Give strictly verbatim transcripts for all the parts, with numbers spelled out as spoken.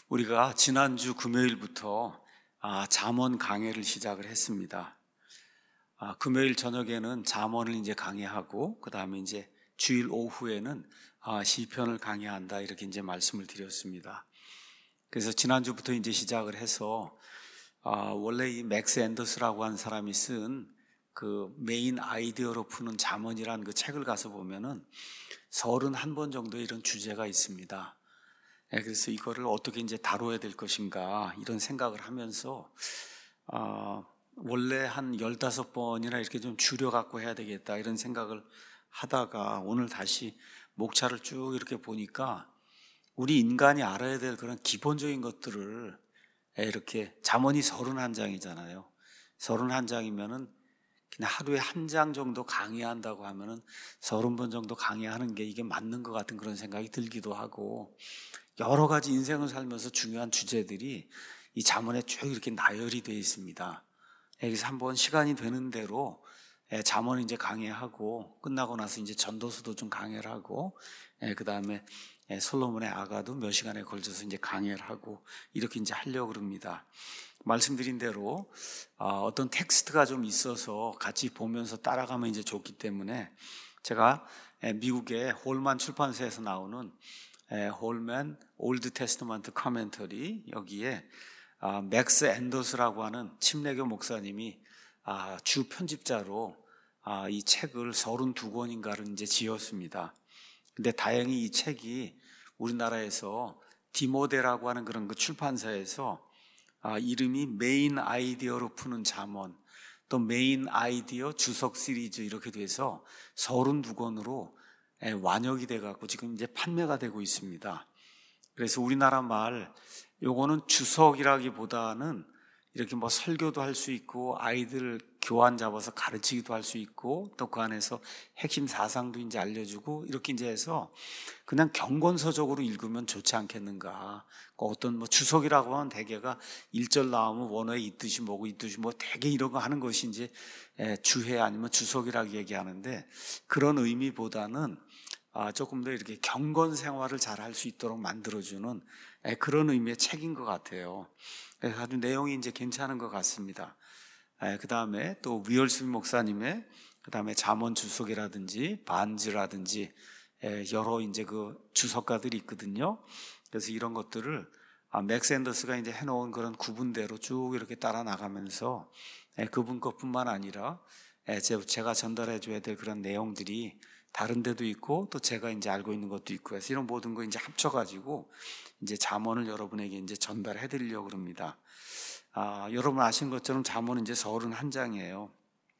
우리가 지난주 금요일부터 아, 잠언 강해를 시작을 했습니다. 아, 금요일 저녁에는 잠언을 이제 강해하고 그 다음에 이제 주일 오후에는 아, 시편을 강해한다 이렇게 이제 말씀을 드렸습니다. 그래서 지난주부터 이제 시작을 해서 아, 원래 이 맥스 앤더스라고 하는 사람이 쓴 그 메인 아이디어로 푸는 잠언이라는 그 책을 가서 보면은 서른한 번 정도 이런 주제가 있습니다. 그래서 이거를 어떻게 이제 다뤄야 될 것인가 이런 생각을 하면서 어, 원래 한 열다섯 번이나 이렇게 좀 줄여갖고 해야 되겠다 이런 생각을 하다가 오늘 다시 목차를 쭉 이렇게 보니까 우리 인간이 알아야 될 그런 기본적인 것들을 이렇게 잠언이 서른한 장이잖아요. 서른한 장이면은 그냥 하루에 한 장 정도 강의한다고 하면은 서른 번 정도 강의하는 게 이게 맞는 것 같은 그런 생각이 들기도 하고 여러 가지 인생을 살면서 중요한 주제들이 이 잠언에 쭉 이렇게 나열이 되어 있습니다. 여기서 한번 시간이 되는 대로 잠언 이제 강의하고 끝나고 나서 이제 전도서도 좀 강의를 하고 그 다음에 솔로몬의 아가도 몇 시간에 걸쳐서 이제 강의를 하고 이렇게 이제 하려고 합니다. 말씀드린 대로 어떤 텍스트가 좀 있어서 같이 보면서 따라가면 이제 좋기 때문에 제가 미국의 홀만 출판사에서 나오는 홀만 올드 테스트먼트 커멘터리 여기에 아, 맥스 앤더스라고 하는 침례교 목사님이 아, 주 편집자로 아, 이 책을 서른두 권인가를 이제 지었습니다. 근데 다행히 이 책이 우리나라에서 디모데라고 하는 그런 그 출판사에서 아, 이름이 메인 아이디어로 푸는 잠언 또 메인 아이디어 주석 시리즈 이렇게 돼서 서른두 권으로 완역이 돼갖고 지금 이제 판매가 되고 있습니다. 그래서 우리나라 말 요거는 주석이라기보다는 이렇게 뭐 설교도 할 수 있고 아이들 교환 잡아서 가르치기도 할 수 있고 또 그 안에서 핵심 사상도 이제 알려주고 이렇게 이제 해서 그냥 경건서적으로 읽으면 좋지 않겠는가. 어떤 뭐 주석이라고 하면 대개가 일 절 나오면 원어에 이 뜻이 뭐고 이 뜻이 뭐 대개 이런 거 하는 것이 이제 주해 아니면 주석이라고 얘기하는데 그런 의미보다는 아, 조금 더 이렇게 경건 생활을 잘 할 수 있도록 만들어주는 그런 의미의 책인 것 같아요. 그래서 아주 내용이 이제 괜찮은 것 같습니다. 그 다음에 또 위얼스미 목사님의 그 다음에 잠언 주석이라든지 반즈라든지 여러 이제 그 주석가들이 있거든요. 그래서 이런 것들을 맥스 앤더스가 이제 해놓은 그런 구분대로 쭉 이렇게 따라 나가면서 그분 것뿐만 아니라 제가 전달해줘야 될 그런 내용들이 다른 데도 있고 또 제가 이제 알고 있는 것도 있고 해서 이런 모든 거 이제 합쳐가지고 이제 잠언을 여러분에게 이제 전달해 드리려고 합니다. 아, 여러분 아신 것처럼 잠언은 이제 서른한 장이에요.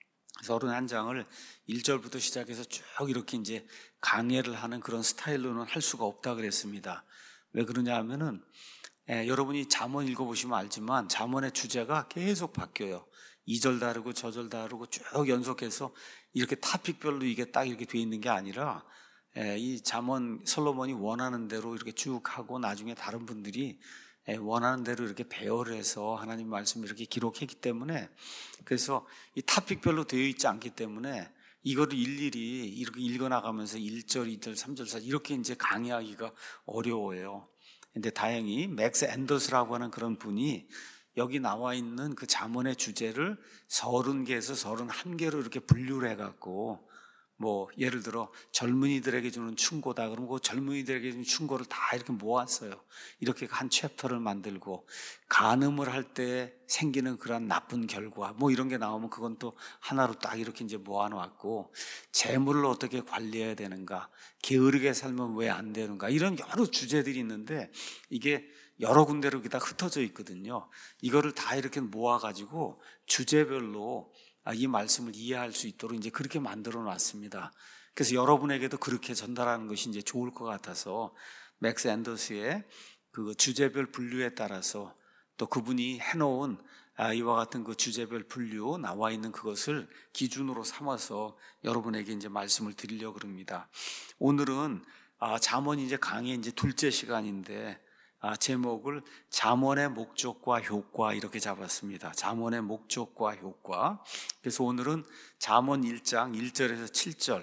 서른한 장을 일 절부터 시작해서 쭉 이렇게 이제 강해를 하는 그런 스타일로는 할 수가 없다 그랬습니다. 왜 그러냐 하면은 예, 여러분이 잠언 읽어보시면 알지만 잠언의 주제가 계속 바뀌어요. 이 절 다르고 저 절 다르고 쭉 연속해서 이렇게 타픽별로 이게 딱 이렇게 돼 있는 게 아니라 예, 이 잠언 솔로몬이 원하는 대로 이렇게 쭉 하고 나중에 다른 분들이 예, 원하는 대로 이렇게 배열을 해서 하나님 말씀을 이렇게 기록했기 때문에 그래서 이 타픽별로 되어 있지 않기 때문에 이거를 일일이 이렇게 읽어나가면서 일 절, 이 절, 삼 절, 사 절 이렇게 이제 강의하기가 어려워요. 근데 다행히 맥스 앤더스라고 하는 그런 분이 여기 나와 있는 그 잠언의 주제를 서른 개에서 서른한 개로 이렇게 분류를 해갖고 뭐 예를 들어 젊은이들에게 주는 충고다 그러면 그 젊은이들에게 주는 충고를 다 이렇게 모았어요. 이렇게 한 챕터를 만들고 간음을 할 때 생기는 그런 나쁜 결과 뭐 이런 게 나오면 그건 또 하나로 딱 이렇게 이제 모아놓았고 재물을 어떻게 관리해야 되는가 게으르게 살면 왜 안 되는가 이런 여러 주제들이 있는데 이게 여러 군데로 다 흩어져 있거든요. 이거를 다 이렇게 모아가지고 주제별로 이 말씀을 이해할 수 있도록 이제 그렇게 만들어 놨습니다. 그래서 여러분에게도 그렇게 전달하는 것이 이제 좋을 것 같아서 맥스 앤더스의 그 주제별 분류에 따라서 또 그분이 해놓은 이와 같은 그 주제별 분류 나와 있는 그것을 기준으로 삼아서 여러분에게 이제 말씀을 드리려고 합니다. 오늘은 잠언 이제 강의 이제 둘째 시간인데 아, 제목을 잠언의 목적과 효과 이렇게 잡았습니다. 잠언의 목적과 효과. 그래서 오늘은 잠언 일 장 일 절에서 칠 절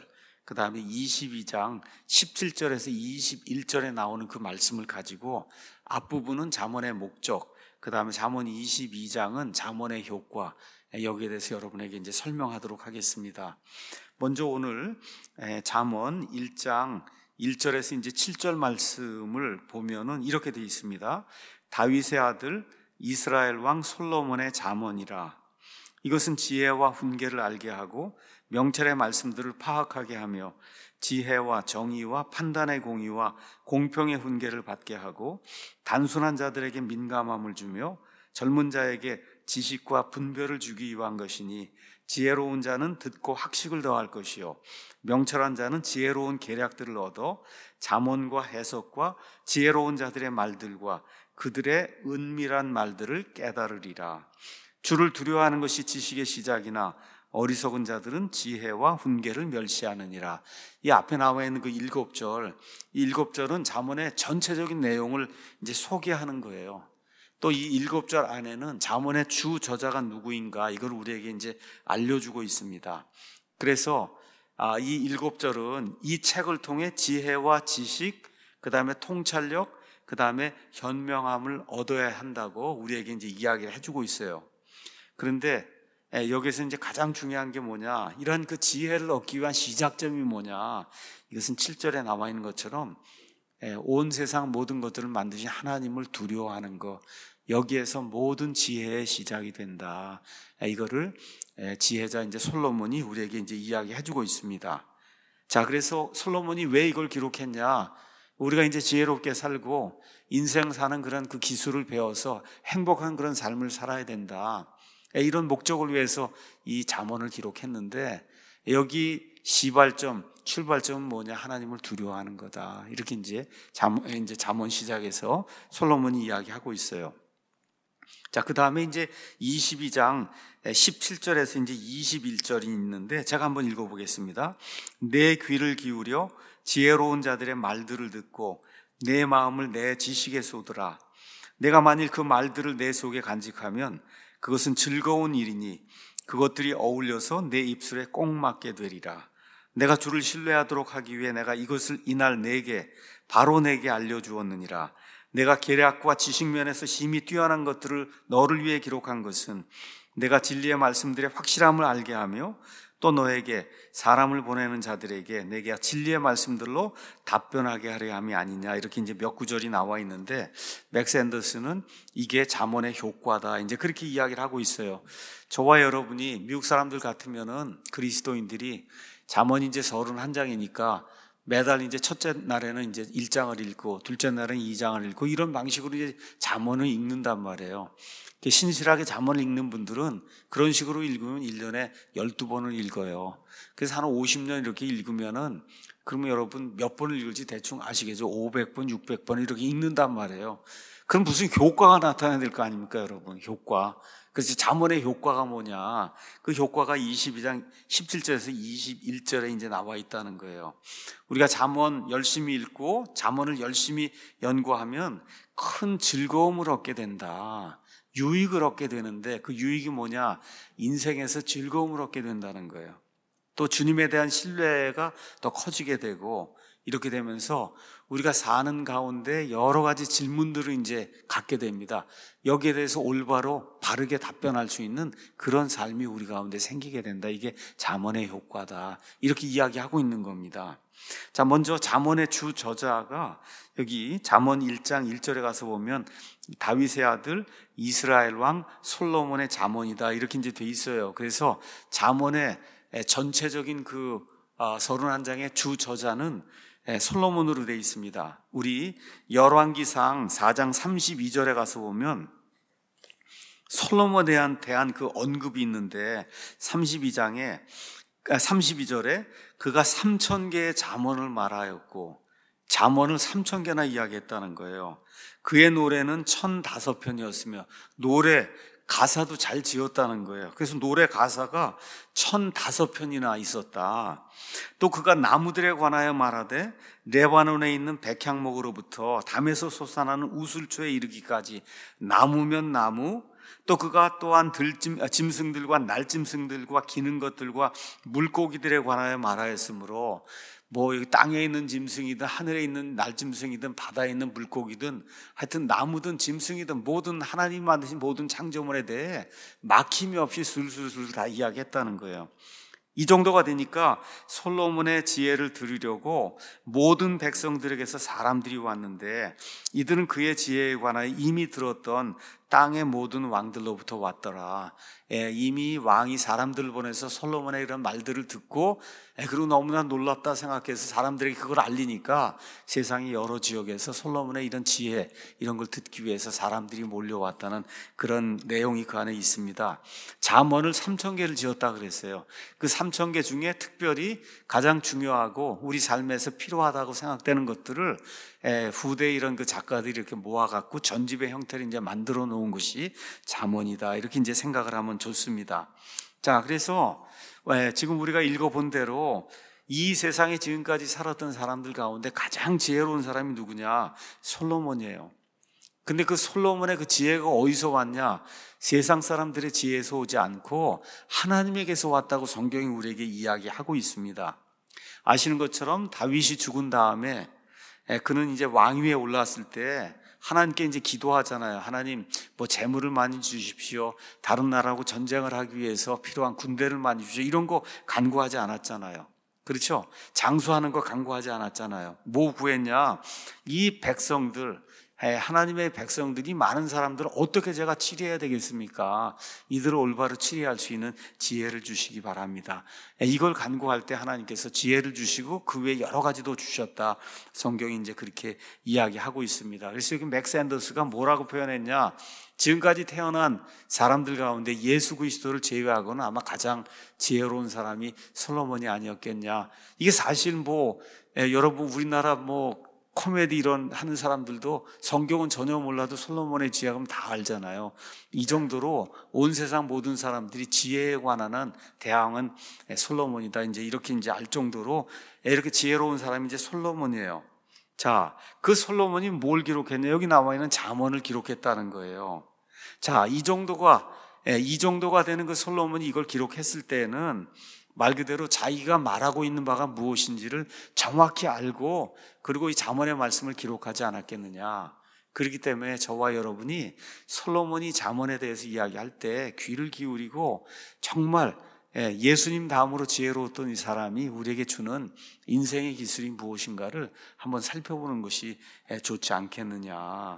그 다음에 이십이 장 십칠 절에서 이십일 절에 나오는 그 말씀을 가지고 앞부분은 잠언의 목적, 그 다음에 잠언 이십이 장은 잠언의 효과, 여기에 대해서 여러분에게 이제 설명하도록 하겠습니다. 먼저 오늘 잠언 일 장 일 절에서 이제 칠 절 말씀을 보면은 이렇게 되어 있습니다. 다윗의 아들 이스라엘 왕 솔로몬의 잠언이라. 이것은 지혜와 훈계를 알게 하고 명철의 말씀들을 파악하게 하며 지혜와 정의와 판단의 공의와 공평의 훈계를 받게 하고 단순한 자들에게 민감함을 주며 젊은 자에게 지식과 분별을 주기 위한 것이니 지혜로운 자는 듣고 학식을 더할 것이요 명철한 자는 지혜로운 계략들을 얻어 잠언과 해석과 지혜로운 자들의 말들과 그들의 은밀한 말들을 깨달으리라. 주를 두려워하는 것이 지식의 시작이나 어리석은 자들은 지혜와 훈계를 멸시하느니라. 이 앞에 나와 있는 그 일곱 절, 이 일곱 절은 잠언의 전체적인 내용을 이제 소개하는 거예요. 또 이 일곱 절 안에는 잠언의 주 저자가 누구인가 이걸 우리에게 이제 알려주고 있습니다. 그래서 이 일곱 절은 이 책을 통해 지혜와 지식, 그 다음에 통찰력, 그 다음에 현명함을 얻어야 한다고 우리에게 이제 이야기를 해주고 있어요. 그런데 여기서 이제 가장 중요한 게 뭐냐, 이런 그 지혜를 얻기 위한 시작점이 뭐냐, 이것은 칠 절에 나와 있는 것처럼 온 세상 모든 것들을 만드신 하나님을 두려워하는 것, 여기에서 모든 지혜의 시작이 된다. 이거를 지혜자 이제 솔로몬이 우리에게 이제 이야기해주고 있습니다. 자, 그래서 솔로몬이 왜 이걸 기록했냐? 우리가 이제 지혜롭게 살고 인생 사는 그런 그 기술을 배워서 행복한 그런 삶을 살아야 된다. 이런 목적을 위해서 이 잠언을 기록했는데 여기 시발점, 출발점은 뭐냐? 하나님을 두려워하는 거다. 이렇게 이제 잠, 이제 잠언 시작에서 솔로몬이 이야기하고 있어요. 자, 그 다음에 이제 이십이 장 십칠 절에서 이제 이십일 절이 있는데 제가 한번 읽어보겠습니다. 내 귀를 기울여 지혜로운 자들의 말들을 듣고 내 마음을 내 지식에 쏟으라. 내가 만일 그 말들을 내 속에 간직하면 그것은 즐거운 일이니 그것들이 어울려서 내 입술에 꼭 맞게 되리라. 내가 주를 신뢰하도록 하기 위해 내가 이것을 이날 내게 바로 내게 알려주었느니라. 내가 계략과 지식면에서 심히 뛰어난 것들을 너를 위해 기록한 것은 내가 진리의 말씀들의 확실함을 알게 하며 또 너에게 사람을 보내는 자들에게 내게 진리의 말씀들로 답변하게 하려 함이 아니냐. 이렇게 이제 몇 구절이 나와 있는데 맥스 앤더슨은 이게 잠언의 효과다, 이제 그렇게 이야기를 하고 있어요. 저와 여러분이 미국 사람들 같으면은 그리스도인들이 잠언이 이제 서른한 장이니까 매달 이제 첫째 날에는 이제 일 장을 읽고 둘째 날은 이 장을 읽고 이런 방식으로 이제 잠언을 읽는단 말이에요. 신실하게 잠언을 읽는 분들은 그런 식으로 읽으면 일 년에 열두 번을 읽어요. 그래서 한 오십 년 이렇게 읽으면은 그러면 여러분 몇 번을 읽을지 대충 아시겠죠? 오백 번, 육백 번 이렇게 읽는단 말이에요. 그럼 무슨 효과가 나타나야 될 거 아닙니까, 여러분? 효과. 그래서 잠언의 효과가 뭐냐? 그 효과가 이십이 장 십칠 절에서 이십일 절에 이제 나와 있다는 거예요. 우리가 잠언 열심히 읽고 잠언을 열심히 연구하면 큰 즐거움을 얻게 된다. 유익을 얻게 되는데 그 유익이 뭐냐? 인생에서 즐거움을 얻게 된다는 거예요. 또 주님에 대한 신뢰가 더 커지게 되고 이렇게 되면서 우리가 사는 가운데 여러 가지 질문들을 이제 갖게 됩니다. 여기에 대해서 올바로 바르게 답변할 수 있는 그런 삶이 우리 가운데 생기게 된다. 이게 잠언의 효과다. 이렇게 이야기하고 있는 겁니다. 자, 먼저 잠언의 주 저자가 여기 잠언 일 장 일 절에 가서 보면 다윗의 아들 이스라엘 왕 솔로몬의 잠언이다. 이렇게 이제 돼 있어요. 그래서 잠언의 전체적인 그 서른한 장의 주 저자는 솔로몬으로 되어 있습니다. 우리 열왕기상 사 장 삼십이 절에 가서 보면 솔로몬에 대한, 대한 그 언급이 있는데 삼십이 장에 삼십이 절에 그가 삼천 개의 잠언을 말하였고 잠언을 삼천 개나 이야기했다는 거예요. 그의 노래는 천다섯 편이었으며 노래 가사도 잘 지었다는 거예요. 그래서 노래 가사가 천다섯 편이나 있었다. 또 그가 나무들에 관하여 말하되 레바논에 있는 백향목으로부터 담에서 솟아나는 우슬초에 이르기까지 나무면 나무, 또 그가 또한 들짐, 짐승들과 날짐승들과 기는 것들과 물고기들에 관하여 말하였으므로 뭐 땅에 있는 짐승이든 하늘에 있는 날짐승이든 바다에 있는 물고기든 하여튼 나무든 짐승이든 모든 하나님 만드신 모든 창조물에 대해 막힘이 없이 술술술 다 이야기했다는 거예요. 이 정도가 되니까 솔로몬의 지혜를 들으려고 모든 백성들에게서 사람들이 왔는데 이들은 그의 지혜에 관하여 이미 들었던 땅의 모든 왕들로부터 왔더라. 예, 이미 왕이 사람들을 보내서 솔로몬의 이런 말들을 듣고 예, 그리고 너무나 놀랍다 생각해서 사람들에게 그걸 알리니까 세상의 여러 지역에서 솔로몬의 이런 지혜 이런 걸 듣기 위해서 사람들이 몰려왔다는 그런 내용이 그 안에 있습니다. 잠언을 삼천 개를 지었다 그랬어요. 그 삼천 개 중에 특별히 가장 중요하고 우리 삶에서 필요하다고 생각되는 것들을 예, 후대 이런 그 작가들이 이렇게 모아갖고 전집의 형태를 이제 만들어 놓은 것이 잠언이다. 이렇게 이제 생각을 하면 좋습니다. 자, 그래서 예, 지금 우리가 읽어본 대로 이 세상에 지금까지 살았던 사람들 가운데 가장 지혜로운 사람이 누구냐? 솔로몬이에요. 근데 그 솔로몬의 그 지혜가 어디서 왔냐? 세상 사람들의 지혜에서 오지 않고 하나님에게서 왔다고 성경이 우리에게 이야기하고 있습니다. 아시는 것처럼 다윗이 죽은 다음에 그는 이제 왕위에 올랐을 때 하나님께 이제 기도하잖아요. 하나님, 뭐 재물을 많이 주십시오. 다른 나라하고 전쟁을 하기 위해서 필요한 군대를 많이 주십시오. 이런 거 간구하지 않았잖아요. 그렇죠? 장수하는 거 간구하지 않았잖아요. 뭐 구했냐? 이 백성들, 하나님의 백성들이 많은 사람들을 어떻게 제가 치료해야 되겠습니까? 이들을 올바로 치료할 수 있는 지혜를 주시기 바랍니다. 이걸 간구할 때 하나님께서 지혜를 주시고 그 외에 여러 가지도 주셨다. 성경이 이제 그렇게 이야기하고 있습니다. 그래서 여기 맥 샌더스가 뭐라고 표현했냐? 지금까지 태어난 사람들 가운데 예수 그리스도를 제외하고는 아마 가장 지혜로운 사람이 솔로몬이 아니었겠냐. 이게 사실 뭐 예, 여러분 우리나라 뭐 코미디 이런 하는 사람들도 성경은 전혀 몰라도 솔로몬의 지혜는 다 알잖아요. 이 정도로 온 세상 모든 사람들이 지혜에 관한 대왕은 솔로몬이다. 이제 이렇게 이제 알 정도로 이렇게 지혜로운 사람이 이제 솔로몬이에요. 자, 그 솔로몬이 뭘 기록했냐? 여기 나와 있는 잠언을 기록했다는 거예요. 자, 이 정도가 이 정도가 되는 그 솔로몬이 이걸 기록했을 때는 말 그대로 자기가 말하고 있는 바가 무엇인지를 정확히 알고 그리고 이 잠언의 말씀을 기록하지 않았겠느냐. 그렇기 때문에 저와 여러분이 솔로몬이 잠언에 대해서 이야기할 때 귀를 기울이고 정말 예수님 다음으로 지혜로웠던 이 사람이 우리에게 주는 인생의 기술이 무엇인가를 한번 살펴보는 것이 좋지 않겠느냐.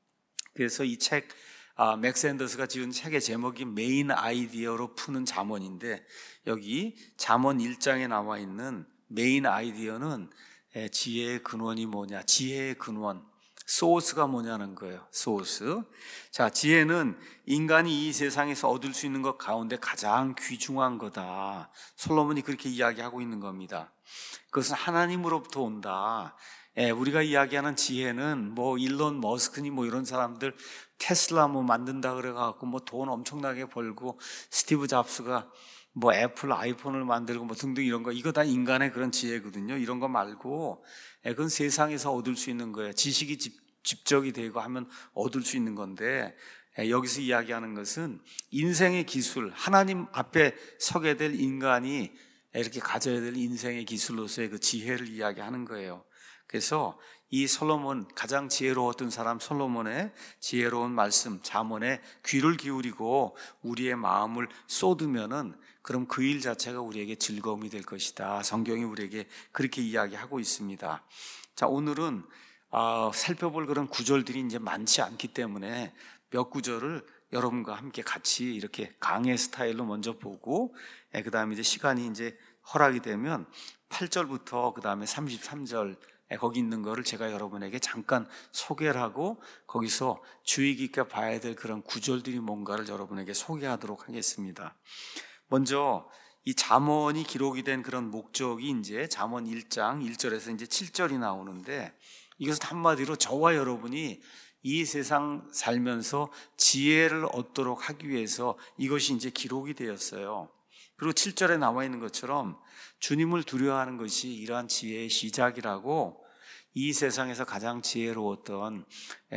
그래서 이 책 아, 맥 샌더스가 지은 책의 제목이 메인 아이디어로 푸는 잠언인데 여기 잠언 일 장에 나와 있는 메인 아이디어는 지혜의 근원이 뭐냐, 지혜의 근원, 소스가 뭐냐는 거예요. 소스. 자, 지혜는 인간이 이 세상에서 얻을 수 있는 것 가운데 가장 귀중한 거다. 솔로몬이 그렇게 이야기하고 있는 겁니다. 그것은 하나님으로부터 온다. 예, 우리가 이야기하는 지혜는 뭐 일론 머스크니 뭐 이런 사람들 테슬라 뭐 만든다 그래갖고 뭐 돈 엄청나게 벌고 스티브 잡스가 뭐 애플 아이폰을 만들고 뭐 등등 이런 거 이거 다 인간의 그런 지혜거든요. 이런 거 말고 예, 그건 세상에서 얻을 수 있는 거예요. 지식이 집, 집적이 되고 하면 얻을 수 있는 건데 예, 여기서 이야기하는 것은 인생의 기술, 하나님 앞에 서게 될 인간이 이렇게 가져야 될 인생의 기술로서의 그 지혜를 이야기하는 거예요. 그래서 이 솔로몬, 가장 지혜로웠던 사람 솔로몬의 지혜로운 말씀, 잠언에 귀를 기울이고 우리의 마음을 쏟으면은 그럼 그 일 자체가 우리에게 즐거움이 될 것이다. 성경이 우리에게 그렇게 이야기하고 있습니다. 자, 오늘은 어, 살펴볼 그런 구절들이 이제 많지 않기 때문에 몇 구절을 여러분과 함께 같이 이렇게 강의 스타일로 먼저 보고, 예, 그 다음에 이제 시간이 이제 허락이 되면 팔 절부터 그 다음에 삼십삼 절 거기 있는 거를 제가 여러분에게 잠깐 소개를 하고 거기서 주의 깊게 봐야 될 그런 구절들이 뭔가를 여러분에게 소개하도록 하겠습니다. 먼저 이 잠언이 기록이 된 그런 목적이 이제 잠언 일 장 일 절에서 이제 칠 절이 나오는데 이것은 한마디로 저와 여러분이 이 세상 살면서 지혜를 얻도록 하기 위해서 이것이 이제 기록이 되었어요. 그리고 칠 절에 나와 있는 것처럼 주님을 두려워하는 것이 이러한 지혜의 시작이라고 이 세상에서 가장 지혜로웠던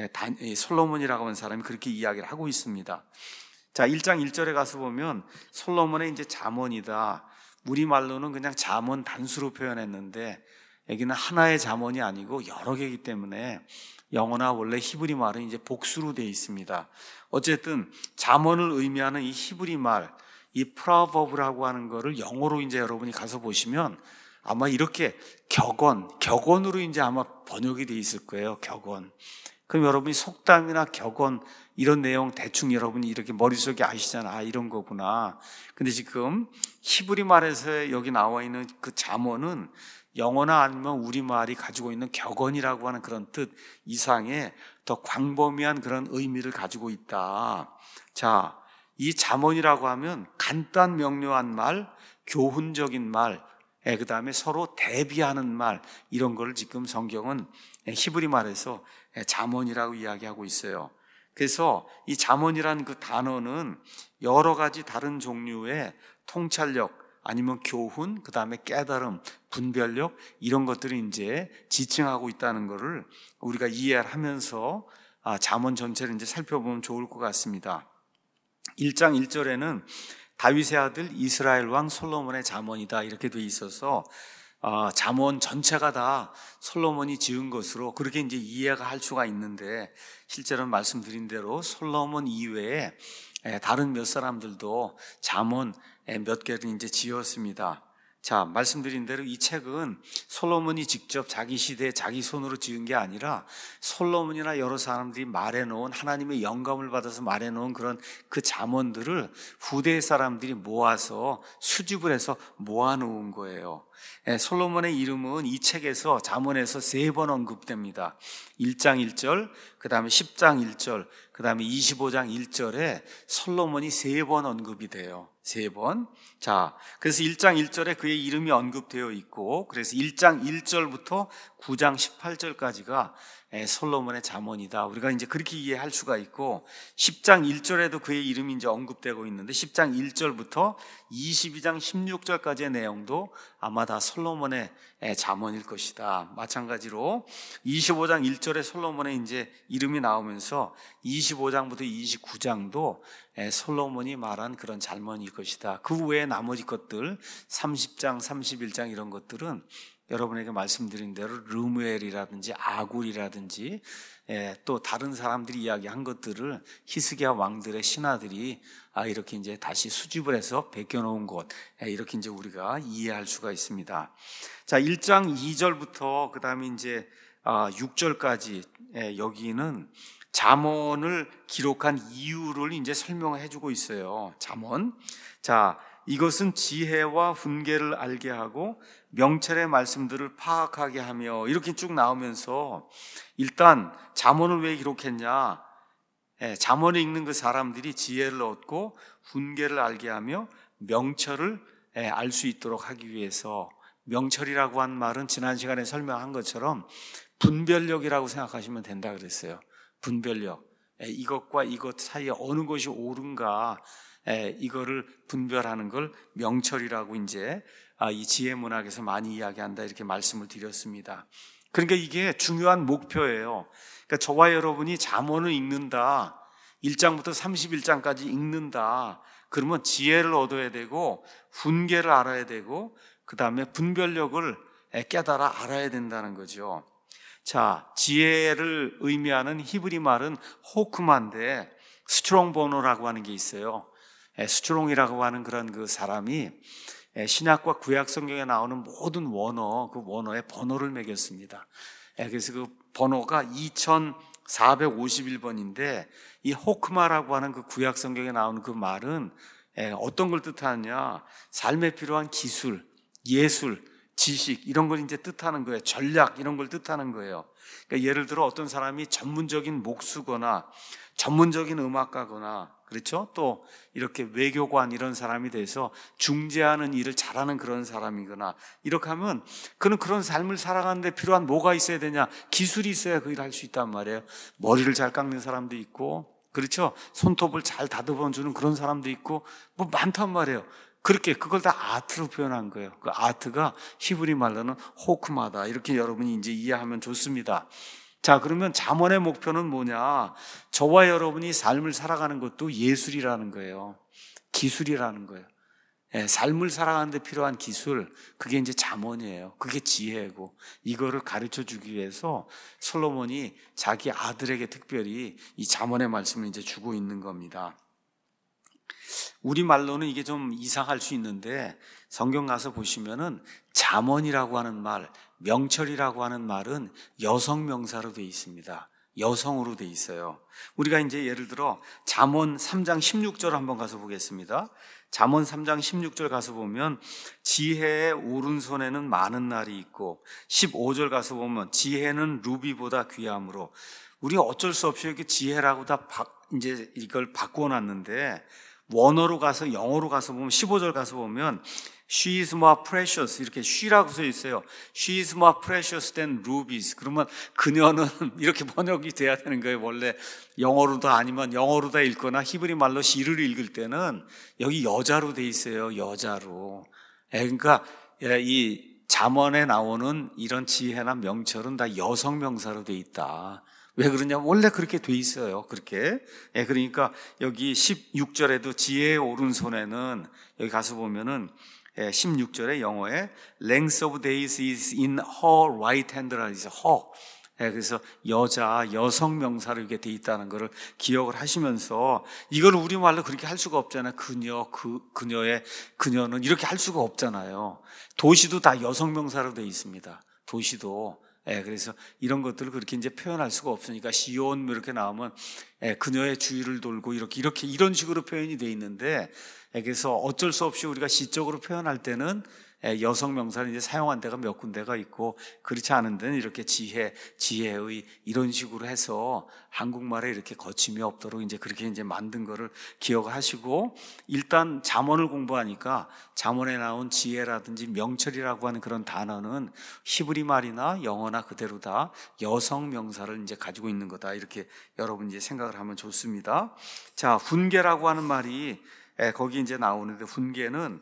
솔로몬이라고 하는 사람이 그렇게 이야기를 하고 있습니다. 자, 일 장 일 절에 가서 보면 솔로몬의 이제 잠언이다. 우리말로는 그냥 잠언 단수로 표현했는데 여기는 하나의 잠언이 아니고 여러 개이기 때문에 영어나 원래 히브리 말은 이제 복수로 되어 있습니다. 어쨌든 잠언을 의미하는 이 히브리 말, 이 proverb라고 하는 거를 영어로 이제 여러분이 가서 보시면 아마 이렇게 격언, 격언으로 이제 아마 번역이 되어 있을 거예요. 격언. 그럼 여러분이 속담이나 격언 이런 내용 대충 여러분이 이렇게 머릿속에 아시잖아. 아, 이런 거구나. 근데 지금 히브리 말에서 여기 나와 있는 그 잠언은 영어나 아니면 우리말이 가지고 있는 격언이라고 하는 그런 뜻 이상의 더 광범위한 그런 의미를 가지고 있다. 자, 이 잠언이라고 하면 간단 명료한 말, 교훈적인 말, 그 다음에 서로 대비하는 말, 이런 걸 지금 성경은 히브리 말에서 잠언이라고 이야기하고 있어요. 그래서 이 잠언이라는 그 단어는 여러 가지 다른 종류의 통찰력, 아니면 교훈, 그 다음에 깨달음, 분별력, 이런 것들을 이제 지칭하고 있다는 것을 우리가 이해하면서 잠언 전체를 이제 살펴보면 좋을 것 같습니다. 일 장 일 절에는 다윗의 아들 이스라엘 왕 솔로몬의 잠언이다 이렇게 돼 있어서 어, 잠언 전체가 다 솔로몬이 지은 것으로 그렇게 이제 이해가 할 수가 있는데, 실제로는 말씀드린 대로 솔로몬 이외에 다른 몇 사람들도 잠언 몇 개를 이제 지었습니다. 자, 말씀드린 대로 이 책은 솔로몬이 직접 자기 시대에 자기 손으로 지은 게 아니라 솔로몬이나 여러 사람들이 말해놓은, 하나님의 영감을 받아서 말해놓은 그런 그 잠언들을 후대 사람들이 모아서 수집을 해서 모아놓은 거예요. 솔로몬의 이름은 이 책에서 잠언에서 세 번 언급됩니다. 일 장 일 절, 그 다음에 십 장 일 절, 그 다음에 이십오 장 일 절에 솔로몬이 세 번 언급이 돼요. 세 번. 자, 그래서 일 장 일 절에 그의 이름이 언급되어 있고, 그래서 일 장 일 절부터 구 장 십팔 절까지가 솔로몬의 잠언이다. 우리가 이제 그렇게 이해할 수가 있고, 십 장 일 절에도 그의 이름이 이제 언급되고 있는데, 십 장 일 절부터 이십이 장 십육 절까지의 내용도 아마 다 솔로몬의 잠언일 것이다. 마찬가지로 이십오 장 일 절에 솔로몬의 이제 이름이 나오면서 이십오 장부터 이십구 장도 솔로몬이 말한 그런 잠언일 것이다. 그 외에 나머지 것들 삼십 장, 삼십일 장 이런 것들은 여러분에게 말씀드린 대로 르무엘이라든지 아굴이라든지 또 다른 사람들이 이야기한 것들을 히스기야 왕들의 신하들이 이렇게 이제 다시 수집을 해서 베껴놓은 것, 이렇게 이제 우리가 이해할 수가 있습니다. 자, 일 장 이 절부터 그 다음에 이제 육 절까지 여기는 잠언을 기록한 이유를 이제 설명해 주고 있어요. 잠언. 자, 이것은 지혜와 훈계를 알게 하고 명철의 말씀들을 파악하게 하며, 이렇게 쭉 나오면서 일단 잠언을 왜 기록했냐? 예, 잠언을 읽는 그 사람들이 지혜를 얻고 훈계를 알게 하며 명철을 예, 알 수 있도록 하기 위해서. 명철이라고 한 말은 지난 시간에 설명한 것처럼 분별력이라고 생각하시면 된다 그랬어요. 분별력. 예, 이것과 이것 사이에 어느 것이 옳은가, 예, 이거를 분별하는 걸 명철이라고 이제 아, 이 지혜 문학에서 많이 이야기한다 이렇게 말씀을 드렸습니다. 그러니까 이게 중요한 목표예요. 그러니까 저와 여러분이 잠언을 읽는다, 일 장부터 삼십일 장까지 읽는다, 그러면 지혜를 얻어야 되고 훈계를 알아야 되고 그 다음에 분별력을 깨달아 알아야 된다는 거죠. 자, 지혜를 의미하는 히브리 말은 호크마인데 스트롱 버너라고 하는 게 있어요. 스트롱이라고 하는 그런 그 사람이 신약과 구약 성경에 나오는 모든 원어, 그 원어에 번호를 매겼습니다. 그래서 그 번호가 이천사백오십일 번인데 이 호크마라고 하는 그 구약 성경에 나오는 그 말은 어떤 걸 뜻하느냐? 삶에 필요한 기술, 예술, 지식 이런 걸 이제 뜻하는 거예요. 전략 이런 걸 뜻하는 거예요. 그러니까 예를 들어 어떤 사람이 전문적인 목수거나 전문적인 음악가거나, 그렇죠? 또 이렇게 외교관 이런 사람이 돼서 중재하는 일을 잘하는 그런 사람이거나 이렇게 하면 그는 그런 삶을 살아가는데 필요한 뭐가 있어야 되냐? 기술이 있어야 그 일을 할 수 있단 말이에요. 머리를 잘 깎는 사람도 있고, 그렇죠? 손톱을 잘 다듬어 주는 그런 사람도 있고 뭐 많단 말이에요. 그렇게 그걸 다 아트로 표현한 거예요. 그 아트가 히브리 말로는 호크마다. 이렇게 여러분이 이제 이해하면 좋습니다. 자, 그러면 잠언의 목표는 뭐냐? 저와 여러분이 삶을 살아가는 것도 예술이라는 거예요. 기술이라는 거예요. 예, 삶을 살아가는 데 필요한 기술, 그게 이제 잠언이에요. 그게 지혜고, 이거를 가르쳐 주기 위해서 솔로몬이 자기 아들에게 특별히 이 잠언의 말씀을 이제 주고 있는 겁니다. 우리말로는 이게 좀 이상할 수 있는데 성경 가서 보시면은 잠언이라고 하는 말, 명철이라고 하는 말은 여성 명사로 되어 있습니다. 여성으로 되어 있어요. 우리가 이제 예를 들어 잠언 삼 장 십육 절 한번 가서 보겠습니다. 잠언 삼 장 십육 절 가서 보면 지혜의 오른손에는 많은 날이 있고, 십오 절 가서 보면 지혜는 루비보다 귀함으로. 우리가 어쩔 수 없이 이렇게 지혜라고 다 바, 이제 이걸 바꾸어 놨는데 원어로 가서 영어로 가서 보면 십오 절 가서 보면 She is more precious 이렇게 she라고 써 있어요. She is more precious than rubies. 그러면 그녀는 이렇게 번역이 돼야 되는 거예요. 원래 영어로도 아니면 영어로다 읽거나 히브리 말로 시를 읽을 때는 여기 여자로 돼 있어요. 여자로. 그러니까 이 잠언에 나오는 이런 지혜나 명철은 다 여성 명사로 돼 있다. 왜 그러냐면 원래 그렇게 돼 있어요. 그렇게. 예, 그러니까 여기 십육 절에도 지혜의 오른손에는 여기 가서 보면은 십육 절에 영어에 length of days is in her right hand라고 있어요. her. 예, 그래서 여자, 여성 명사로 이렇게 돼 있다는 것을 기억을 하시면서 이걸 우리말로 그렇게 할 수가 없잖아요. 그녀, 그, 그녀의, 그녀는 이렇게 할 수가 없잖아요. 도시도 다 여성 명사로 돼 있습니다. 도시도. 예, 그래서 이런 것들을 그렇게 이제 표현할 수가 없으니까 시온 뭐 이렇게 나오면 예, 그녀의 주위를 돌고 이렇게 이렇게 이런 식으로 표현이 돼 있는데 예, 그래서 어쩔 수 없이 우리가 시적으로 표현할 때는 예, 여성 명사를 이제 사용한 데가 몇 군데가 있고 그렇지 않은 데는 이렇게 지혜, 지혜의 이런 식으로 해서 한국말에 이렇게 거침이 없도록 이제 그렇게 이제 만든 거를 기억하시고 일단 잠언을 공부하니까 잠언에 나온 지혜라든지 명철이라고 하는 그런 단어는 히브리 말이나 영어나 그대로 다 여성 명사를 이제 가지고 있는 거다. 이렇게 여러분 이제 생각을 하면 좋습니다. 자, 훈계라고 하는 말이 예, 거기 이제 나오는데 훈계는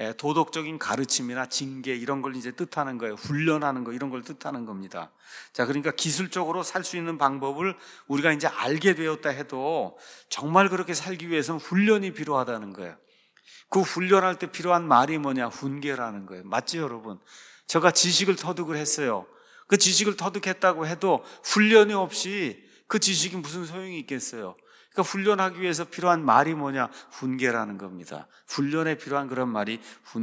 도덕적인 가르침이나 징계 이런 걸 이제 뜻하는 거예요. 훈련하는 거 이런 걸 뜻하는 겁니다. 자, 그러니까 기술적으로 살 수 있는 방법을 우리가 이제 알게 되었다 해도 정말 그렇게 살기 위해서는 훈련이 필요하다는 거예요. 그 훈련할 때 필요한 말이 뭐냐? 훈계라는 거예요. 맞죠, 여러분? 제가 지식을 터득을 했어요. 그 지식을 터득했다고 해도 훈련이 없이 그 지식이 무슨 소용이 있겠어요? 그러니까 훈련하기 위해서 필요한 말이 뭐냐? 훈계라는 겁니다. 훈련에 필요한 그런 말이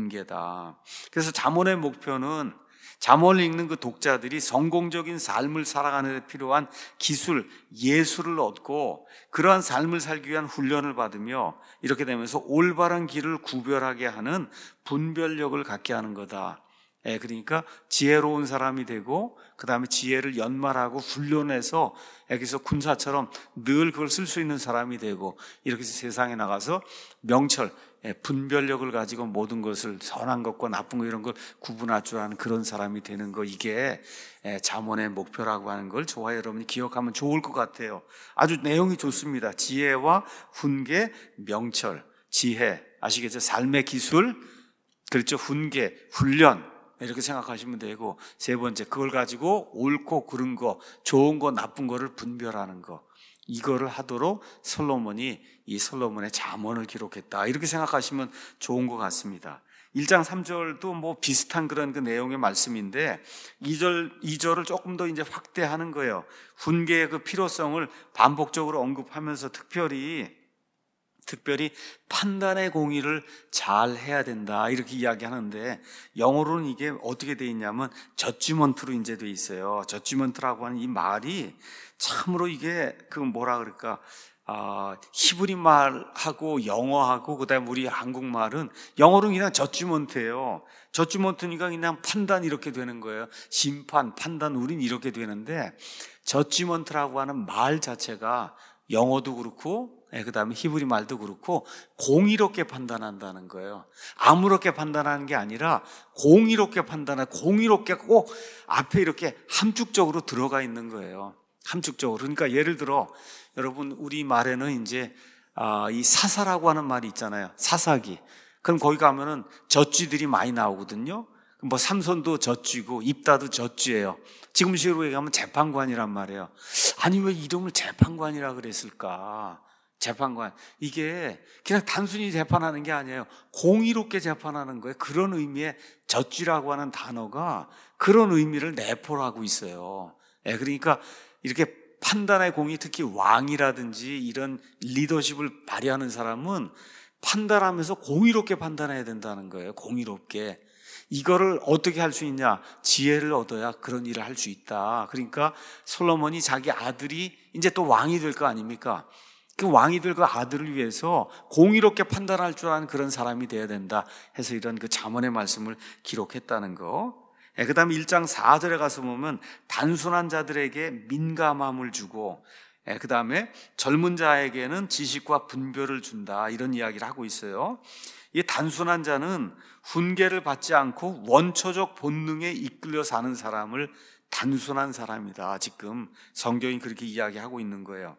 훈계다. 그래서 잠언의 목표는 잠언을 읽는 그 독자들이 성공적인 삶을 살아가는 데 필요한 기술, 예술을 얻고 그러한 삶을 살기 위한 훈련을 받으며 이렇게 되면서 올바른 길을 구별하게 하는 분별력을 갖게 하는 거다. 예, 그러니까 지혜로운 사람이 되고 그 다음에 지혜를 연말하고 훈련해서 여기서 군사처럼 늘 그걸 쓸 수 있는 사람이 되고 이렇게 해서 세상에 나가서 명철, 예, 분별력을 가지고 모든 것을 선한 것과 나쁜 것 이런 걸 구분할 줄 아는 그런 사람이 되는 거 이게 예, 잠언의 목표라고 하는 걸 저와 여러분이 기억하면 좋을 것 같아요. 아주 내용이 좋습니다. 지혜와 훈계, 명철, 지혜 아시겠죠? 삶의 기술, 그렇죠? 훈계, 훈련 이렇게 생각하시면 되고 세 번째 그걸 가지고 옳고 그른 거 좋은 거 나쁜 거를 분별하는 거 이거를 하도록 솔로몬이 이 솔로몬의 잠언을 기록했다 이렇게 생각하시면 좋은 것 같습니다. 일 장 삼 절도 뭐 비슷한 그런 그 내용의 말씀인데 이 절, 이 절을 조금 더 이제 확대하는 거예요. 훈계의 그 필요성을 반복적으로 언급하면서 특별히 특별히 판단의 공의를 잘 해야 된다 이렇게 이야기하는데 영어로는 이게 어떻게 돼 있냐면 저지먼트로 이제 돼 있어요. 저지먼트라고 하는 이 말이 참으로 이게 그 뭐라 그럴까 아, 히브리 말하고 영어하고 그다음에 우리 한국말은 영어로는 그냥 저지먼트예요. 저지먼트니까 그냥 판단 이렇게 되는 거예요. 심판, 판단 우린 이렇게 되는데 저지먼트라고 하는 말 자체가 영어도 그렇고 그 다음에 히브리 말도 그렇고 공의롭게 판단한다는 거예요. 아무렇게 판단하는 게 아니라 공의롭게 판단하 공의롭게 꼭 앞에 이렇게 함축적으로 들어가 있는 거예요. 함축적으로. 그러니까 예를 들어 여러분 우리 말에는 이제 아, 이 사사라고 하는 말이 있잖아요. 사사기. 그럼 거기 가면은 젖쥐들이 많이 나오거든요. 뭐 삼손도 젖쥐고 입다도 젖쥐예요. 지금식으로 얘기하면 재판관이란 말이에요. 아니 왜 이름을 재판관이라 그랬을까? 재판관, 이게 그냥 단순히 재판하는 게 아니에요. 공의롭게 재판하는 거예요. 그런 의미의 젖쥐라고 하는 단어가 그런 의미를 내포하고 있어요. 예, 그러니까 이렇게 판단의 공의, 특히 왕이라든지 이런 리더십을 발휘하는 사람은 판단하면서 공의롭게 판단해야 된다는 거예요. 공의롭게. 이거를 어떻게 할 수 있냐? 지혜를 얻어야 그런 일을 할 수 있다. 그러니까 솔로몬이 자기 아들이 이제 또 왕이 될 거 아닙니까? 그 왕이 될 그 아들을 위해서 공의롭게 판단할 줄 아는 그런 사람이 되어야 된다 해서 이런 그 잠언의 말씀을 기록했다는 거. 그 다음에 일 장 사 절에 가서 보면 단순한 자들에게 민감함을 주고, 그 다음에 젊은 자에게는 지식과 분별을 준다, 이런 이야기를 하고 있어요. 이 단순한 자는 훈계를 받지 않고 원초적 본능에 이끌려 사는 사람을 단순한 사람이다. 지금 성경이 그렇게 이야기하고 있는 거예요.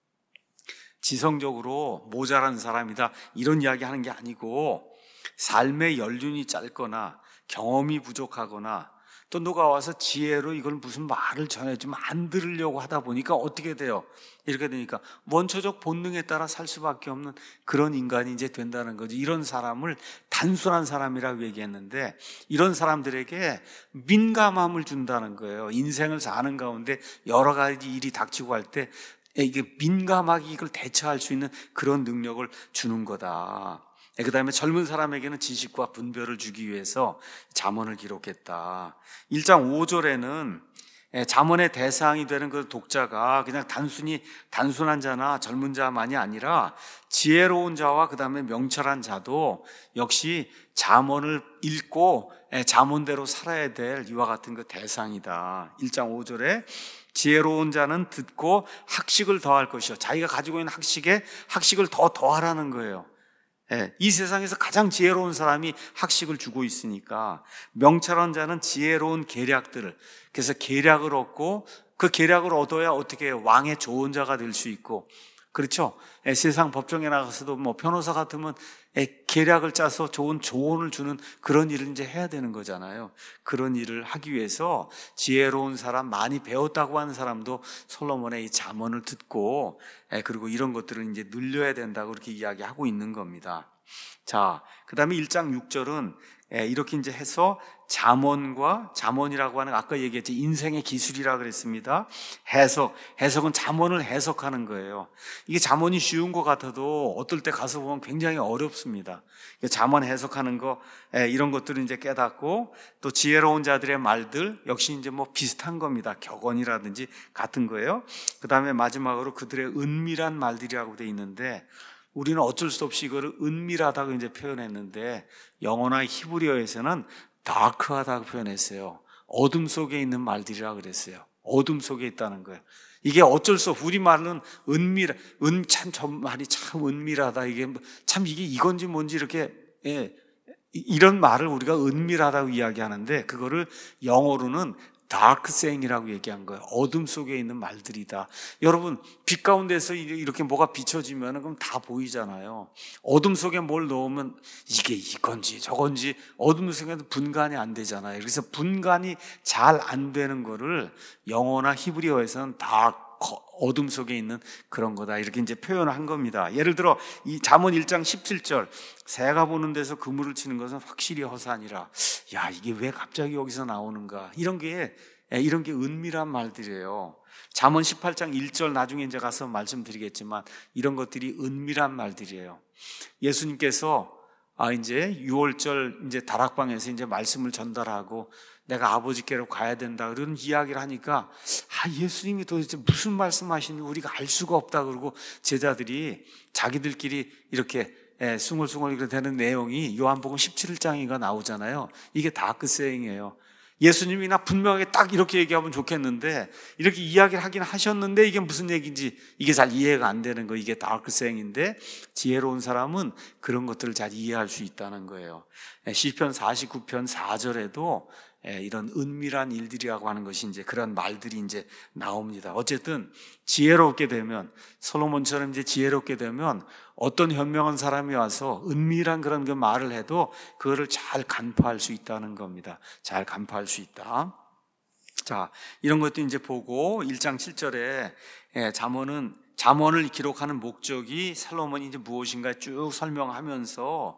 지성적으로 모자란 사람이다, 이런 이야기 하는 게 아니고, 삶의 연륜이 짧거나 경험이 부족하거나 또 누가 와서 지혜로 이걸 무슨 말을 전해주면 안 들으려고 하다 보니까 어떻게 돼요? 이렇게 되니까 원초적 본능에 따라 살 수밖에 없는 그런 인간이 이제 된다는 거죠. 이런 사람을 단순한 사람이라고 얘기했는데, 이런 사람들에게 민감함을 준다는 거예요. 인생을 사는 가운데 여러 가지 일이 닥치고 할 때 이게 민감하게 이걸 대처할 수 있는 그런 능력을 주는 거다. 그 다음에 젊은 사람에게는 지식과 분별을 주기 위해서 잠언을 기록했다. 일 장 오 절에는 잠언의 대상이 되는 그 독자가 그냥 단순히 단순한 자나 젊은 자만이 아니라 지혜로운 자와 그 다음에 명철한 자도 역시 잠언을 읽고 잠언대로 살아야 될 이와 같은 그 대상이다. 일 장 오 절에 지혜로운 자는 듣고 학식을 더할 것이요. 자기가 가지고 있는 학식에 학식을 더 더하라는 거예요. 예, 이 세상에서 가장 지혜로운 사람이 학식을 주고 있으니까 명철한 자는 지혜로운 계략들을, 그래서 계략을 얻고 그 계략을 얻어야 어떻게 해요? 왕의 좋은 자가 될 수 있고, 그렇죠? 예, 세상 법정에 나가서도 뭐 변호사 같으면 예, 계략을 짜서 좋은 조언을 주는 그런 일을 이제 해야 되는 거잖아요. 그런 일을 하기 위해서 지혜로운 사람, 많이 배웠다고 하는 사람도 솔로몬의 이 잠언을 듣고 예, 그리고 이런 것들을 이제 늘려야 된다고 그렇게 이야기하고 있는 겁니다. 자, 그 다음에 일 장 육 절은 예, 이렇게 이제 해서 잠언과, 잠언이라고 하는 아까 얘기했지 인생의 기술이라 그랬습니다. 해석, 해석은 잠언을 해석하는 거예요. 이게 잠언이 쉬운 것 같아도 어떨 때 가서 보면 굉장히 어렵습니다. 잠언 해석하는 거 예, 이런 것들을 이제 깨닫고, 또 지혜로운 자들의 말들 역시 이제 뭐 비슷한 겁니다. 격언이라든지 같은 거예요. 그 다음에 마지막으로 그들의 은밀한 말들이라고 돼 있는데, 우리는 어쩔 수 없이 이거를 은밀하다고 이제 표현했는데 영어나 히브리어에서는 다크하다고 표현했어요. 어둠 속에 있는 말들이라 그랬어요. 어둠 속에 있다는 거예요. 이게 어쩔 수 없, 우리말은 은밀, 은, 참, 저 말이 참 은밀하다. 이게 참 이게 이건지 뭔지 이렇게, 예, 이런 말을 우리가 은밀하다고 이야기하는데, 그거를 영어로는 다크 세잉이라고 얘기한 거예요. 어둠 속에 있는 말들이다. 여러분, 빛 가운데서 이렇게 뭐가 비춰지면 그럼 다 보이잖아요. 어둠 속에 뭘 넣으면 이게 이건지 저건지 어둠 속에도 분간이 안 되잖아요. 그래서 분간이 잘 안 되는 거를 영어나 히브리어에서는 다 어둠 속에 있는 그런 거다, 이렇게 이제 표현을 한 겁니다. 예를 들어 이 잠언 일 장 십칠 절, 새가 보는 데서 그물을 치는 것은 확실히 허산이라. 야, 이게 왜 갑자기 여기서 나오는가? 이런 게 이런 게 은밀한 말들이에요. 잠언 십팔 장 일 절, 나중에 이제 가서 말씀드리겠지만 이런 것들이 은밀한 말들이에요. 예수님께서 아 이제 유월절 이제 다락방에서 이제 말씀을 전달하고 내가 아버지께로 가야 된다 그런 이야기를 하니까 아 예수님이 도대체 무슨 말씀하시는지 우리가 알 수가 없다 그러고 제자들이 자기들끼리 이렇게 예, 숭얼숭얼 이렇게 되는 내용이 요한복음 십칠 장인가 나오잖아요. 이게 다크세잉이에요. 예수님이나 분명하게 딱 이렇게 얘기하면 좋겠는데 이렇게 이야기를 하긴 하셨는데 이게 무슨 얘기인지 이게 잘 이해가 안 되는 거, 이게 다크세잉인데 지혜로운 사람은 그런 것들을 잘 이해할 수 있다는 거예요. 시편 사십구 편 사 절에도 이런 은밀한 일들이라고 하는 것이 이제 그런 말들이 이제 나옵니다. 어쨌든 지혜롭게 되면, 솔로몬처럼 이제 지혜롭게 되면 어떤 현명한 사람이 와서 은밀한 그런 그 말을 해도 그거를 잘 간파할 수 있다는 겁니다. 잘 간파할 수 있다. 자, 이런 것도 이제 보고 일 장 칠 절에 잠언은 잠언을 기록하는 목적이 솔로몬이 이제 무엇인가 쭉 설명하면서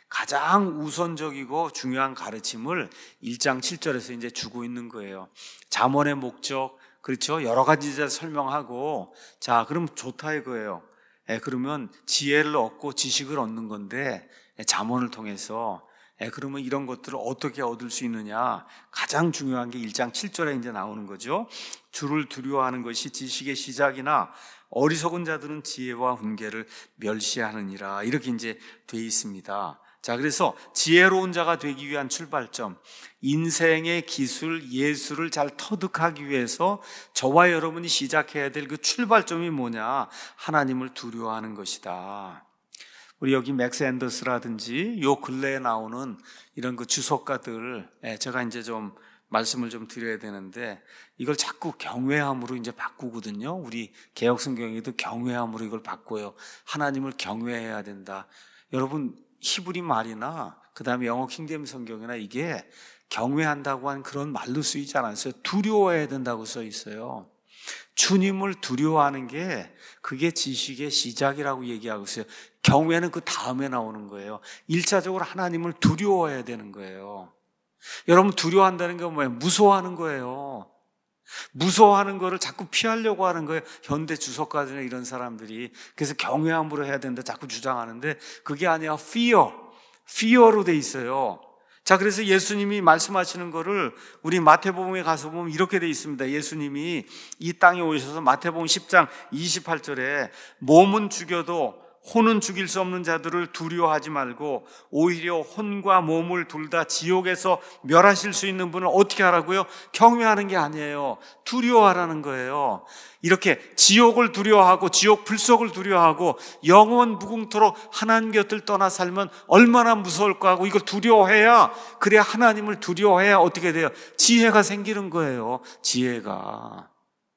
가장 우선적이고 중요한 가르침을 일 장 칠 절에서 이제 주고 있는 거예요. 잠언의 목적, 그렇죠? 여러 가지 이제 설명하고, 자, 그럼 좋다 이거예요. 예, 그러면 지혜를 얻고 지식을 얻는 건데, 예, 잠언을 통해서, 예, 그러면 이런 것들을 어떻게 얻을 수 있느냐? 가장 중요한 게 일 장 칠 절에 이제 나오는 거죠. 주를 두려워하는 것이 지식의 시작이나 어리석은 자들은 지혜와 훈계를 멸시하느니라. 이렇게 이제 돼 있습니다. 자, 그래서 지혜로운 자가 되기 위한 출발점, 인생의 기술, 예술을 잘 터득하기 위해서 저와 여러분이 시작해야 될 그 출발점이 뭐냐? 하나님을 두려워하는 것이다. 우리 여기 맥스 앤더스라든지 요 근래에 나오는 이런 그 주석가들, 제가 이제 좀 말씀을 좀 드려야 되는데, 이걸 자꾸 경외함으로 이제 바꾸거든요. 우리 개혁성경에도 경외함으로 이걸 바꿔요. 하나님을 경외해야 된다. 여러분, 히브리 말이나 그 다음에 영어 킹제임 성경이나 이게 경외한다고 한 그런 말로 쓰이지 않았어요. 두려워해야 된다고 써 있어요. 주님을 두려워하는 게 그게 지식의 시작이라고 얘기하고 있어요. 경외는 그 다음에 나오는 거예요. 일차적으로 하나님을 두려워해야 되는 거예요. 여러분, 두려워한다는 게 뭐예요? 무서워하는 거예요. 무서워하는 거를 자꾸 피하려고 하는 거예요. 현대 주석가들이나 이런 사람들이. 그래서 경외함으로 해야 된다 자꾸 주장하는데 그게 아니라 fear, fear로 돼 있어요. 자, 그래서 예수님이 말씀하시는 거를 우리 마태복음에 가서 보면 이렇게 돼 있습니다. 예수님이 이 땅에 오셔서 마태복음 십 장 이십팔 절에 몸은 죽여도 혼은 죽일 수 없는 자들을 두려워하지 말고 오히려 혼과 몸을 둘 다 지옥에서 멸하실 수 있는 분을 어떻게 하라고요? 경외하는 게 아니에요. 두려워하라는 거예요. 이렇게 지옥을 두려워하고 지옥 불속을 두려워하고 영원 무궁토록 하나님 곁을 떠나 살면 얼마나 무서울까 하고 이걸 두려워해야, 그래야 하나님을 두려워해야 어떻게 돼요? 지혜가 생기는 거예요. 지혜가.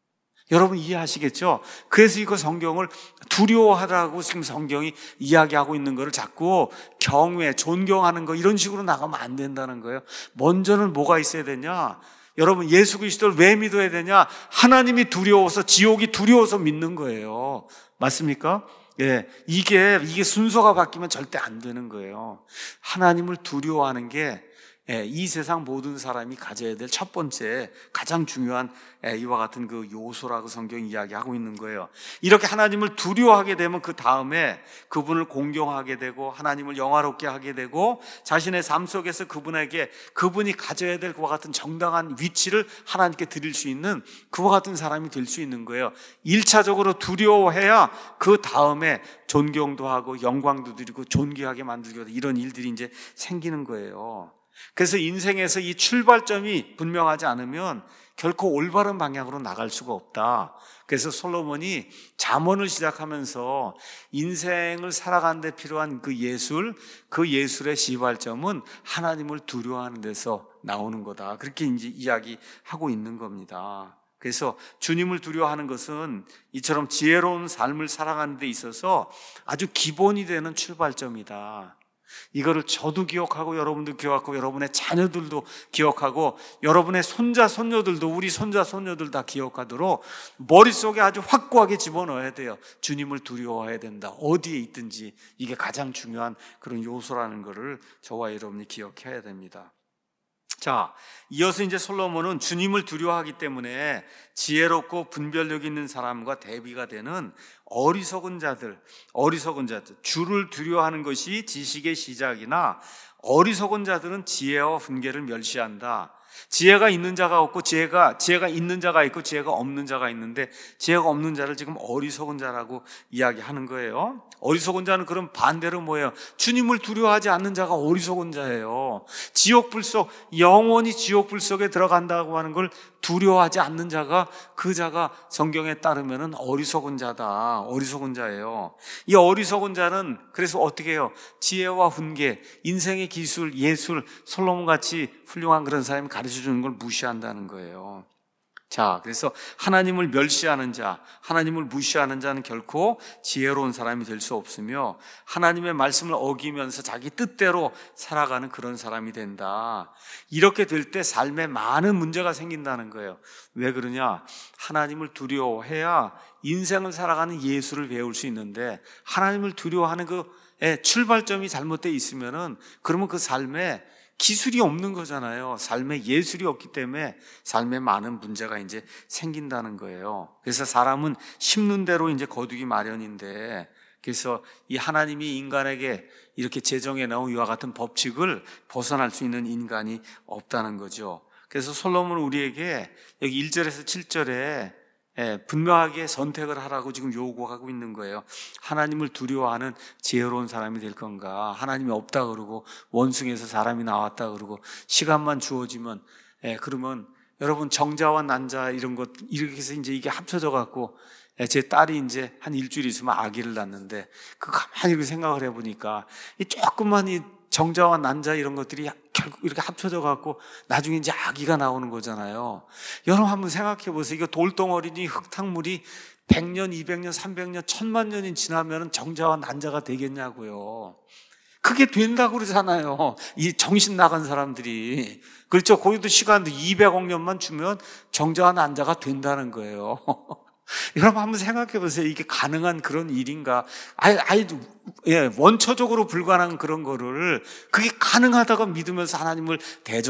여러분 이해하시겠죠? 그래서 이거 성경을 두려워하라고 지금 성경이 이야기하고 있는 거를 자꾸 경외, 존경하는 거 이런 식으로 나가면 안 된다는 거예요. 먼저는 뭐가 있어야 되냐? 여러분, 예수 그리스도를 왜 믿어야 되냐? 하나님이 두려워서, 지옥이 두려워서 믿는 거예요. 맞습니까? 예, 이게 이게 순서가 바뀌면 절대 안 되는 거예요. 하나님을 두려워하는 게 예, 이 세상 모든 사람이 가져야 될 첫 번째 가장 중요한 예, 이와 같은 그 요소라고 성경이 이야기하고 있는 거예요. 이렇게 하나님을 두려워하게 되면 그 다음에 그분을 공경하게 되고 하나님을 영화롭게 하게 되고 자신의 삶 속에서 그분에게 그분이 가져야 될 그와 같은 정당한 위치를 하나님께 드릴 수 있는 그와 같은 사람이 될 수 있는 거예요. 일차적으로 두려워해야 그 다음에 존경도 하고 영광도 드리고 존귀하게 만들고 이런 일들이 이제 생기는 거예요. 그래서 인생에서 이 출발점이 분명하지 않으면 결코 올바른 방향으로 나갈 수가 없다. 그래서 솔로몬이 잠언을 시작하면서 인생을 살아가는 데 필요한 그 예술, 그 예술의 시발점은 하나님을 두려워하는 데서 나오는 거다. 그렇게 이제 이야기하고 있는 겁니다. 그래서 주님을 두려워하는 것은 이처럼 지혜로운 삶을 살아가는 데 있어서 아주 기본이 되는 출발점이다. 이거를 저도 기억하고 여러분도 기억하고 여러분의 자녀들도 기억하고 여러분의 손자 손녀들도 우리 손자 손녀들 다 기억하도록 머릿속에 아주 확고하게 집어넣어야 돼요. 주님을 두려워해야 된다. 어디에 있든지 이게 가장 중요한 그런 요소라는 것을 저와 여러분이 기억해야 됩니다. 자, 이어서 이제 솔로몬은 주님을 두려워하기 때문에 지혜롭고 분별력 있는 사람과 대비가 되는 어리석은 자들, 어리석은 자들, 주를 두려워하는 것이 지식의 시작이나 어리석은 자들은 지혜와 훈계를 멸시한다. 지혜가 있는 자가 없고 지혜가 지혜가 있는 자가 있고 지혜가 없는 자가 있는데 지혜가 없는 자를 지금 어리석은 자라고 이야기하는 거예요. 어리석은 자는 그럼 반대로 뭐예요? 주님을 두려워하지 않는 자가 어리석은 자예요. 지옥 불 속, 영원히 지옥 불 속에 들어간다고 하는 걸 두려워하지 않는 자가 그 자가 성경에 따르면은 어리석은 자다. 어리석은 자예요. 이 어리석은 자는 그래서 어떻게 해요? 지혜와 훈계, 인생의 기술, 예술, 솔로몬 같이 훌륭한 그런 사람이 가르쳐 주는 걸 무시한다는 거예요. 자, 그래서 하나님을 멸시하는 자, 하나님을 무시하는 자는 결코 지혜로운 사람이 될 수 없으며 하나님의 말씀을 어기면서 자기 뜻대로 살아가는 그런 사람이 된다. 이렇게 될 때 삶에 많은 문제가 생긴다는 거예요. 왜 그러냐? 하나님을 두려워해야 인생을 살아가는 예술을 배울 수 있는데 하나님을 두려워하는 그 출발점이 잘못되어 있으면은 그러면 그 삶에 기술이 없는 거잖아요. 삶에 예술이 없기 때문에 삶에 많은 문제가 이제 생긴다는 거예요. 그래서 사람은 심는 대로 이제 거두기 마련인데, 그래서 이 하나님이 인간에게 이렇게 제정해 놓은 이와 같은 법칙을 벗어날 수 있는 인간이 없다는 거죠. 그래서 솔로몬은 우리에게 여기 일 절에서 칠 절에 예, 분명하게 선택을 하라고 지금 요구하고 있는 거예요. 하나님을 두려워하는 지혜로운 사람이 될 건가? 하나님이 없다 그러고 원숭이에서 사람이 나왔다 그러고 시간만 주어지면 예, 그러면 여러분 정자와 난자 이런 것 이렇게 해서 이제 이게 합쳐져 갖고 예, 제 딸이 이제 한 일주일 있으면 아기를 낳는데 그 가만히 이렇게 생각을 해보니까 이 조금만 이 정자와 난자 이런 것들이 결국 이렇게 합쳐져 갖고 나중에 이제 아기가 나오는 거잖아요. 여러분 한번 생각해 보세요. 이거 돌덩어리니 흙탕물이 백 년, 이백 년, 삼백 년, 천만 년이 지나면 정자와 난자가 되겠냐고요. 그게 된다고 그러잖아요. 이 정신 나간 사람들이. 그렇죠. 거기도 시간도 이백억 년만 주면 정자와 난자가 된다는 거예요. 여러분 한번 생각해 보세요. 이게 가능한 그런 일인가? 아예, 아예, 예, 원초적으로 불가능한 그런 거를 그게 가능하다고 믿으면서 하나님을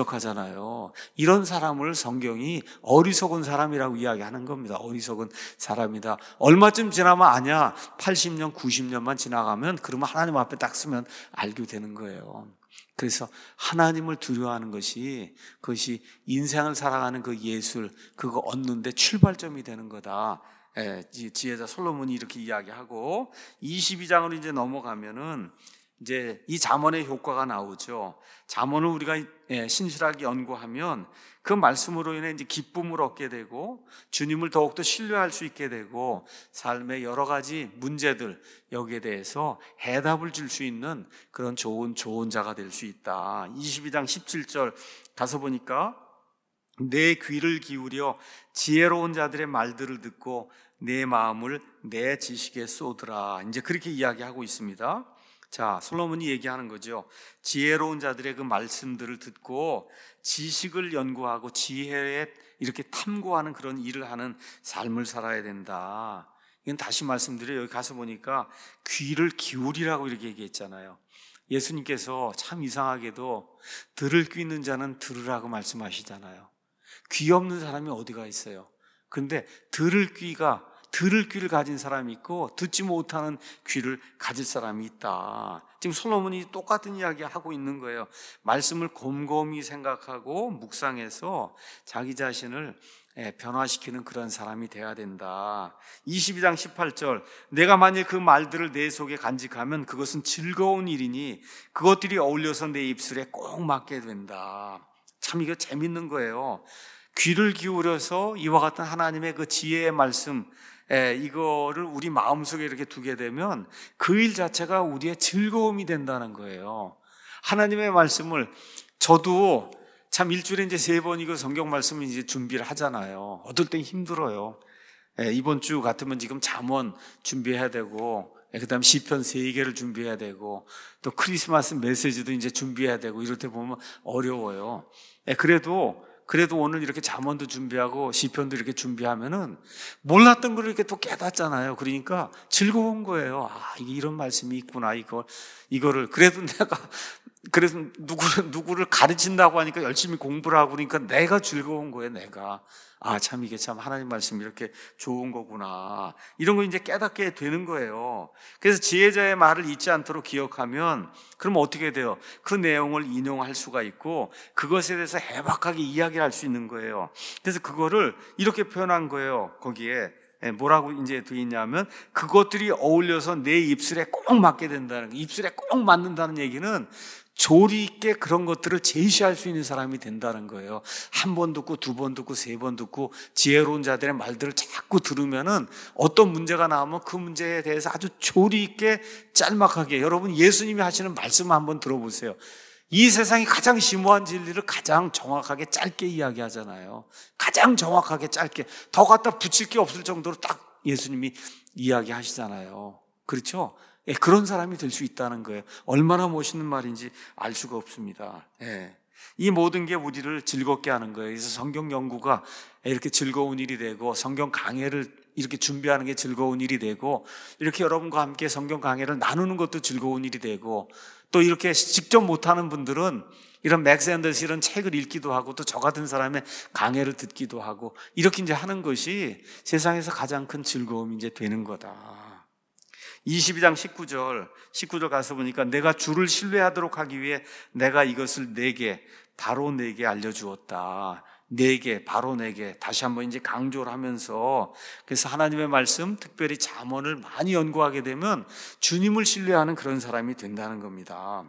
대적하잖아요. 이런 사람을 성경이 어리석은 사람이라고 이야기하는 겁니다. 어리석은 사람이다. 얼마쯤 지나면 아냐? 팔십 년, 구십 년만 지나가면 그러면 하나님 앞에 딱 서면 알게 되는 거예요. 그래서 하나님을 두려워하는 것이 그것이 인생을 살아가는 그 예술 그거 얻는데 출발점이 되는 거다. 예, 지혜자 솔로몬이 이렇게 이야기하고 이십이 장으로 이제 넘어가면은 이제 이 잠언의 효과가 나오죠. 잠언을 우리가 신실하게 연구하면 그 말씀으로 인해 이제 기쁨을 얻게 되고 주님을 더욱더 신뢰할 수 있게 되고 삶의 여러 가지 문제들 여기에 대해서 해답을 줄 수 있는 그런 좋은 조언자가 될 수 있다. 이십이 장 십칠 절 가서 보니까 내 귀를 기울여 지혜로운 자들의 말들을 듣고 내 마음을 내 지식에 쏟으라. 이제 그렇게 이야기하고 있습니다. 자, 솔로몬이 얘기하는 거죠. 지혜로운 자들의 그 말씀들을 듣고 지식을 연구하고 지혜에 이렇게 탐구하는 그런 일을 하는 삶을 살아야 된다. 이건 다시 말씀드려요. 여기 가서 보니까 귀를 기울이라고 이렇게 얘기했잖아요. 예수님께서 참 이상하게도 들을 귀 있는 자는 들으라고 말씀하시잖아요. 귀 없는 사람이 어디가 있어요? 근데 들을 귀가 들을 귀를 가진 사람이 있고 듣지 못하는 귀를 가질 사람이 있다. 지금 솔로몬이 똑같은 이야기 하고 있는 거예요. 말씀을 곰곰이 생각하고 묵상해서 자기 자신을 변화시키는 그런 사람이 돼야 된다. 이십이 장 십팔 절 내가 만일 그 말들을 내 속에 간직하면 그것은 즐거운 일이니 그것들이 어울려서 내 입술에 꼭 맞게 된다. 참 이거 재밌는 거예요. 귀를 기울여서 이와 같은 하나님의 그 지혜의 말씀 에, 이거를 우리 마음속에 이렇게 두게 되면 그 일 자체가 우리의 즐거움이 된다는 거예요. 하나님의 말씀을 저도 참 일주일에 이제 세 번 이거 성경 말씀을 이제 준비를 하잖아요. 어떨 땐 힘들어요. 에, 이번 주 같으면 지금 잠언 준비해야 되고 그 다음 시편 세 개를 준비해야 되고 또 크리스마스 메시지도 이제 준비해야 되고 이럴 때 보면 어려워요. 에, 그래도 그래도 오늘 이렇게 잠언도 준비하고 시편도 이렇게 준비하면은 몰랐던 걸 이렇게 또 깨닫잖아요. 그러니까 즐거운 거예요. 아, 이게 이런 말씀이 있구나. 이거, 이거를. 그래도 내가, 그래서 누구를, 누구를 가르친다고 하니까 열심히 공부를 하고 그러니까 내가 즐거운 거예요, 내가. 아, 참 이게 참 하나님 말씀이 이렇게 좋은 거구나. 이런 거 이제 깨닫게 되는 거예요. 그래서 지혜자의 말을 잊지 않도록 기억하면 그럼 어떻게 돼요? 그 내용을 인용할 수가 있고 그것에 대해서 해박하게 이야기를 할 수 있는 거예요. 그래서 그거를 이렇게 표현한 거예요. 거기에 뭐라고 이제 되어 있냐면 그것들이 어울려서 내 입술에 꼭 맞게 된다는 거. 입술에 꼭 맞는다는 얘기는 조리 있게 그런 것들을 제시할 수 있는 사람이 된다는 거예요. 한 번 듣고 두 번 듣고 세 번 듣고 지혜로운 자들의 말들을 자꾸 들으면은 어떤 문제가 나오면 그 문제에 대해서 아주 조리 있게 짤막하게, 여러분 예수님이 하시는 말씀 한번 들어보세요. 이 세상이 가장 심오한 진리를 가장 정확하게 짧게 이야기하잖아요. 가장 정확하게 짧게, 더 갖다 붙일 게 없을 정도로 딱 예수님이 이야기하시잖아요. 그렇죠? 예, 그런 사람이 될 수 있다는 거예요. 얼마나 멋있는 말인지 알 수가 없습니다. 예. 이 모든 게 우리를 즐겁게 하는 거예요. 그래서 성경 연구가 이렇게 즐거운 일이 되고, 성경 강해를 이렇게 준비하는 게 즐거운 일이 되고, 이렇게 여러분과 함께 성경 강해를 나누는 것도 즐거운 일이 되고, 또 이렇게 직접 못하는 분들은 이런 맥스 앤더스 이런 책을 읽기도 하고, 또 저 같은 사람의 강해를 듣기도 하고, 이렇게 이제 하는 것이 세상에서 가장 큰 즐거움이 이제 되는 거다. 이십이 장 십구 절, 십구 절 가서 보니까 내가 주를 신뢰하도록 하기 위해 내가 이것을 내게, 바로 내게 알려주었다. 내게, 바로 내게. 다시 한번 이제 강조를 하면서, 그래서 하나님의 말씀, 특별히 잠언을 많이 연구하게 되면 주님을 신뢰하는 그런 사람이 된다는 겁니다.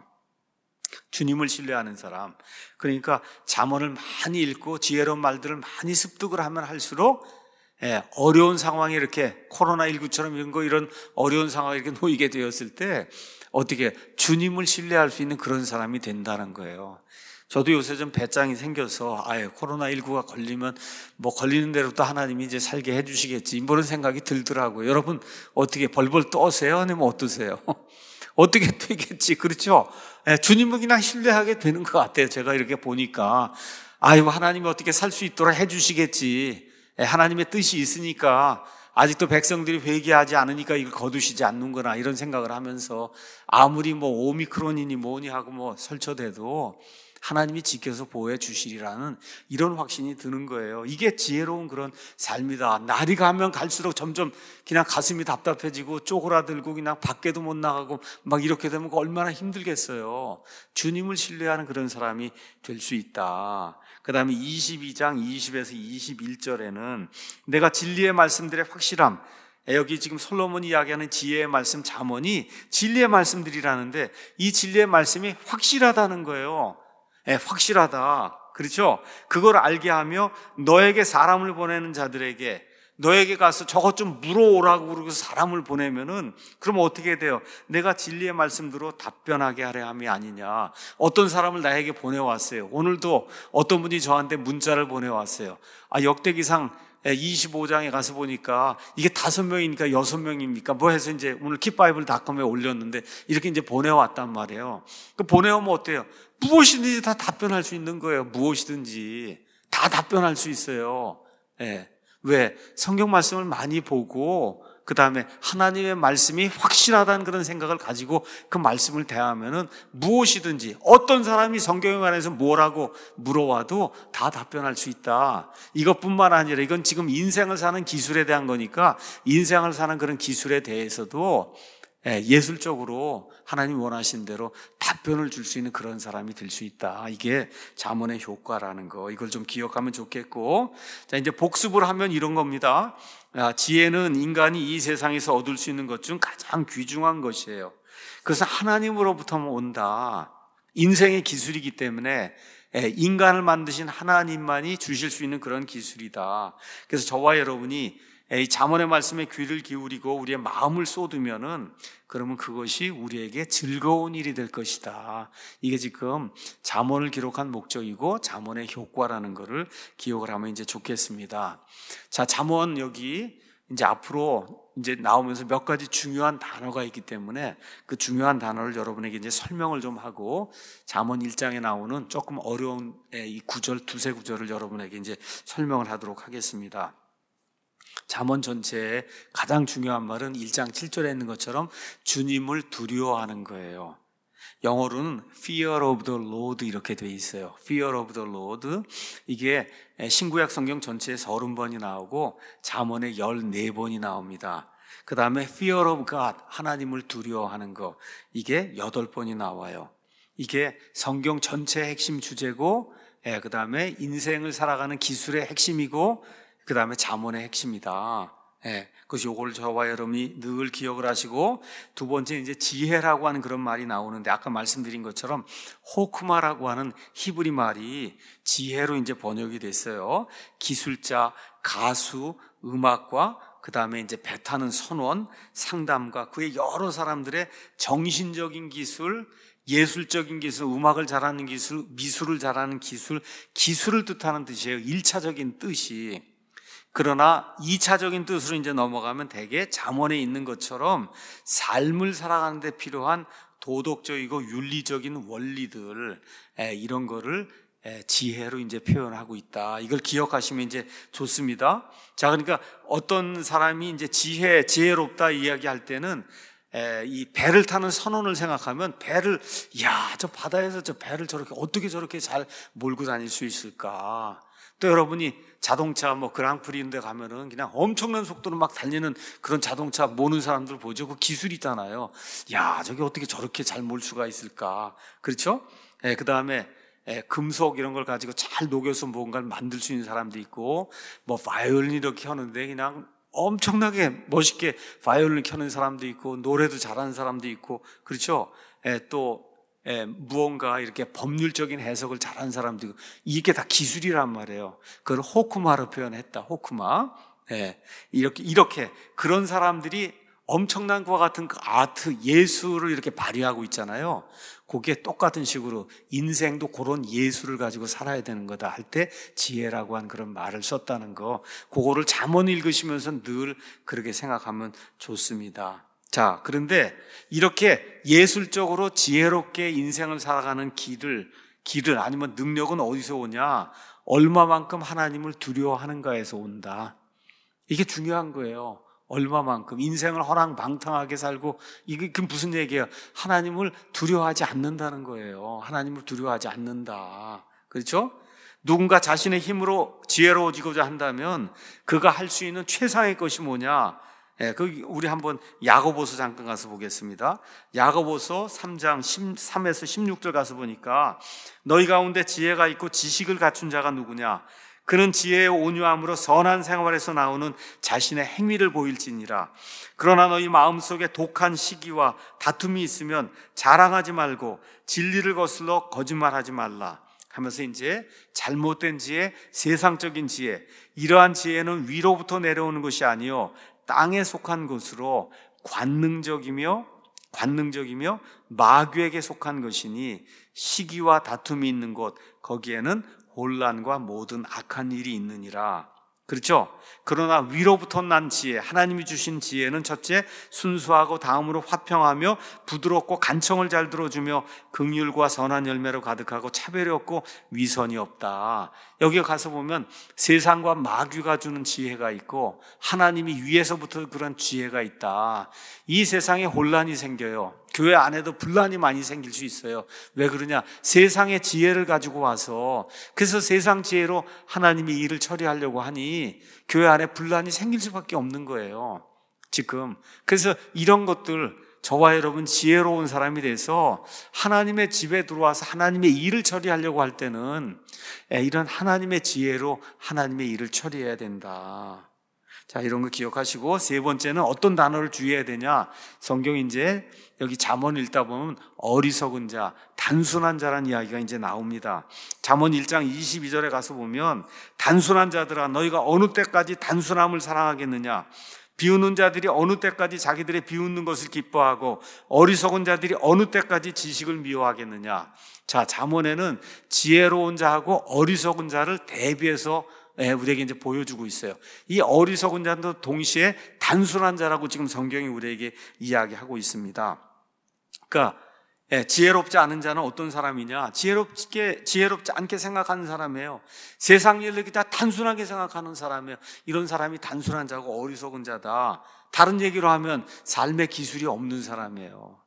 주님을 신뢰하는 사람. 그러니까 잠언을 많이 읽고 지혜로운 말들을 많이 습득을 하면 할수록 예, 어려운 상황이 이렇게 코로나십구처럼 이런 거, 이런 어려운 상황에 이렇게 놓이게 되었을 때 어떻게 주님을 신뢰할 수 있는 그런 사람이 된다는 거예요. 저도 요새 좀 배짱이 생겨서 아예 코로나십구가 걸리면 뭐 걸리는 대로 또 하나님이 이제 살게 해주시겠지, 이런 생각이 들더라고요. 여러분 어떻게 벌벌 떠세요? 아니면 어떠세요? 어떻게 되겠지, 그렇죠? 예, 주님을 그냥 신뢰하게 되는 것 같아요. 제가 이렇게 보니까 아유, 하나님이 어떻게 살 수 있도록 해주시겠지, 하나님의 뜻이 있으니까, 아직도 백성들이 회개하지 않으니까 이걸 거두시지 않는구나, 이런 생각을 하면서 아무리 뭐 오미크론이니 뭐니 하고 뭐 설쳐대도 하나님이 지켜서 보호해 주시리라는 이런 확신이 드는 거예요. 이게 지혜로운 그런 삶이다. 날이 가면 갈수록 점점 그냥 가슴이 답답해지고 쪼그라들고 그냥 밖에도 못 나가고 막 이렇게 되면 얼마나 힘들겠어요. 주님을 신뢰하는 그런 사람이 될 수 있다. 그 다음에 이십이 장 이십에서 이십일 절에는 내가 진리의 말씀들의 확실함, 여기 지금 솔로몬이 이야기하는 지혜의 말씀, 잠언이 진리의 말씀들이라는데 이 진리의 말씀이 확실하다는 거예요. 예, 확실하다. 그렇죠? 그걸 알게 하며 너에게 사람을 보내는 자들에게, 너에게 가서 저것 좀 물어오라고 그러고 사람을 보내면은 그럼 어떻게 돼요? 내가 진리의 말씀대로 답변하게 하려 함이 아니냐. 어떤 사람을 나에게 보내왔어요. 오늘도 어떤 분이 저한테 문자를 보내왔어요. 아, 역대기상 이십오 장에 가서 보니까 이게 다섯 명이니까 여섯 명입니까? 뭐 해서 이제 오늘 킵바이블 닷컴에 올렸는데 이렇게 이제 보내왔단 말이에요. 그 보내오면 어때요? 무엇이든지 다 답변할 수 있는 거예요. 무엇이든지 다 답변할 수 있어요. 예. 왜? 성경 말씀을 많이 보고 그 다음에 하나님의 말씀이 확실하다는 그런 생각을 가지고 그 말씀을 대하면은 무엇이든지, 어떤 사람이 성경에 관해서 뭐라고 물어와도 다 답변할 수 있다. 이것뿐만 아니라 이건 지금 인생을 사는 기술에 대한 거니까 인생을 사는 그런 기술에 대해서도 예술적으로 하나님 원하신 대로 답변을 줄 수 있는 그런 사람이 될 수 있다. 이게 잠언의 효과라는 거, 이걸 좀 기억하면 좋겠고, 자 이제 복습을 하면 이런 겁니다. 지혜는 인간이 이 세상에서 얻을 수 있는 것 중 가장 귀중한 것이에요. 그래서 하나님으로부터 온다. 인생의 기술이기 때문에 인간을 만드신 하나님만이 주실 수 있는 그런 기술이다. 그래서 저와 여러분이 이 잠언의 말씀에 귀를 기울이고 우리의 마음을 쏟으면은 그러면 그것이 우리에게 즐거운 일이 될 것이다. 이게 지금 잠언을 기록한 목적이고 잠언의 효과라는 것을 기억을 하면 이제 좋겠습니다. 자, 잠언 여기 이제 앞으로 이제 나오면서 몇 가지 중요한 단어가 있기 때문에 그 중요한 단어를 여러분에게 이제 설명을 좀 하고 잠언 일 장에 나오는 조금 어려운 이 구절, 두세 구절을 여러분에게 이제 설명을 하도록 하겠습니다. 잠언 전체에 가장 중요한 말은 일 장 칠 절에 있는 것처럼 주님을 두려워하는 거예요. 영어로는 fear of the Lord 이렇게 돼 있어요. fear of the Lord. 이게 신구약 성경 전체에 서른 번이 나오고 잠언에 열네 번이 나옵니다. 그 다음에 fear of God, 하나님을 두려워하는 거, 이게 여덟 번이 나와요. 이게 성경 전체의 핵심 주제고, 그 다음에 인생을 살아가는 기술의 핵심이고, 그 다음에 잠언의 핵심이다. 예, 그래서 요걸 저와 여러분이 늘 기억을 하시고, 두 번째 이제 지혜라고 하는 그런 말이 나오는데, 아까 말씀드린 것처럼 호크마라고 하는 히브리 말이 지혜로 이제 번역이 됐어요. 기술자, 가수, 음악과 그 다음에 이제 배 타는 선원, 상담가, 그의 여러 사람들의 정신적인 기술, 예술적인 기술, 음악을 잘하는 기술, 미술을 잘하는 기술, 기술을 뜻하는 뜻이에요. 일차적인 뜻이. 그러나 이차적인 뜻으로 이제 넘어가면 대개 잠언에 있는 것처럼 삶을 살아가는 데 필요한 도덕적이고 윤리적인 원리들, 이런 거를 지혜로 이제 표현하고 있다. 이걸 기억하시면 이제 좋습니다. 자, 그러니까 어떤 사람이 이제 지혜, 지혜롭다 이야기할 때는 이 배를 타는 선원을 생각하면 배를, 야, 저 바다에서 저 배를 저렇게 어떻게 저렇게 잘 몰고 다닐 수 있을까? 또 여러분이 자동차 뭐 그랑프리 이런 데 가면은 그냥 엄청난 속도로 막 달리는 그런 자동차 모는 사람들 보죠. 그 기술 있잖아요. 야, 저게 어떻게 저렇게 잘 몰 수가 있을까? 그렇죠? 예, 그 다음에 예, 금속 이런 걸 가지고 잘 녹여서 뭔가를 만들 수 있는 사람도 있고, 뭐 바이올린 이렇게 하는데 그냥 엄청나게 멋있게 바이올린 켜는 사람도 있고, 노래도 잘하는 사람도 있고, 그렇죠? 예, 또 예, 무언가 이렇게 법률적인 해석을 잘하는 사람도 있고, 이게 다 기술이란 말이에요. 그걸 호크마로 표현했다. 호크마. 예, 이렇게 이렇게 그런 사람들이 엄청난 것과 같은 그 아트, 예술을 이렇게 발휘하고 있잖아요. 그게 똑같은 식으로 인생도 그런 예술을 가지고 살아야 되는 거다 할 때 지혜라고 한 그런 말을 썼다는 거, 그거를 잠언 읽으시면서 늘 그렇게 생각하면 좋습니다. 자, 그런데 이렇게 예술적으로 지혜롭게 인생을 살아가는 길을, 길을 아니면 능력은 어디서 오냐? 얼마만큼 하나님을 두려워하는가에서 온다. 이게 중요한 거예요. 얼마만큼 인생을 허랑방탕하게 살고, 이게 그 무슨 얘기예요? 하나님을 두려워하지 않는다는 거예요. 하나님을 두려워하지 않는다. 그렇죠? 누군가 자신의 힘으로 지혜로워지고자 한다면 그가 할 수 있는 최상의 것이 뭐냐? 예, 그 우리 한번 야고보서 잠깐 가서 보겠습니다. 야고보서 삼 장 십삼에서 십육 절 가서 보니까, 너희 가운데 지혜가 있고 지식을 갖춘 자가 누구냐? 그는 지혜의 온유함으로 선한 생활에서 나오는 자신의 행위를 보일지니라. 그러나 너희 마음속에 독한 시기와 다툼이 있으면 자랑하지 말고 진리를 거슬러 거짓말하지 말라 하면서 이제 잘못된 지혜, 세상적인 지혜, 이러한 지혜는 위로부터 내려오는 것이 아니요 땅에 속한 것으로 관능적이며 관능적이며 마귀에게 속한 것이니, 시기와 다툼이 있는 곳 거기에는 혼란과 모든 악한 일이 있느니라. 그렇죠? 그러나 위로부터 난 지혜, 하나님이 주신 지혜는 첫째, 순수하고 다음으로 화평하며 부드럽고 간청을 잘 들어주며 긍휼과 선한 열매로 가득하고 차별이 없고 위선이 없다. 여기 가서 보면 세상과 마귀가 주는 지혜가 있고 하나님이 위에서부터 그런 지혜가 있다. 이 세상에 혼란이 생겨요. 교회 안에도 분란이 많이 생길 수 있어요. 왜 그러냐? 세상의 지혜를 가지고 와서, 그래서 세상 지혜로 하나님이 일을 처리하려고 하니 교회 안에 분란이 생길 수밖에 없는 거예요, 지금. 그래서 이런 것들, 저와 여러분 지혜로운 사람이 돼서 하나님의 집에 들어와서 하나님의 일을 처리하려고 할 때는 이런 하나님의 지혜로 하나님의 일을 처리해야 된다. 자, 이런 거 기억하시고, 세 번째는 어떤 단어를 주의해야 되냐? 성경 이제 여기 잠언 읽다 보면 어리석은 자, 단순한 자라는 이야기가 이제 나옵니다. 잠언 일 장 이십이 절에 가서 보면, 단순한 자들아 너희가 어느 때까지 단순함을 사랑하겠느냐? 비웃는 자들이 어느 때까지 자기들의 비웃는 것을 기뻐하고 어리석은 자들이 어느 때까지 지식을 미워하겠느냐? 자, 잠언에는 지혜로운 자하고 어리석은 자를 대비해서 우리에게 이제 보여주고 있어요. 이 어리석은 자도 동시에 단순한 자라고 지금 성경이 우리에게 이야기하고 있습니다. 그러니까 지혜롭지 않은 자는 어떤 사람이냐? 지혜롭게, 지혜롭지 않게 생각하는 사람이에요. 세상 일을 다 단순하게 생각하는 사람이에요. 이런 사람이 단순한 자고 어리석은 자다. 다른 얘기로 하면 삶의 기술이 없는 사람이에요.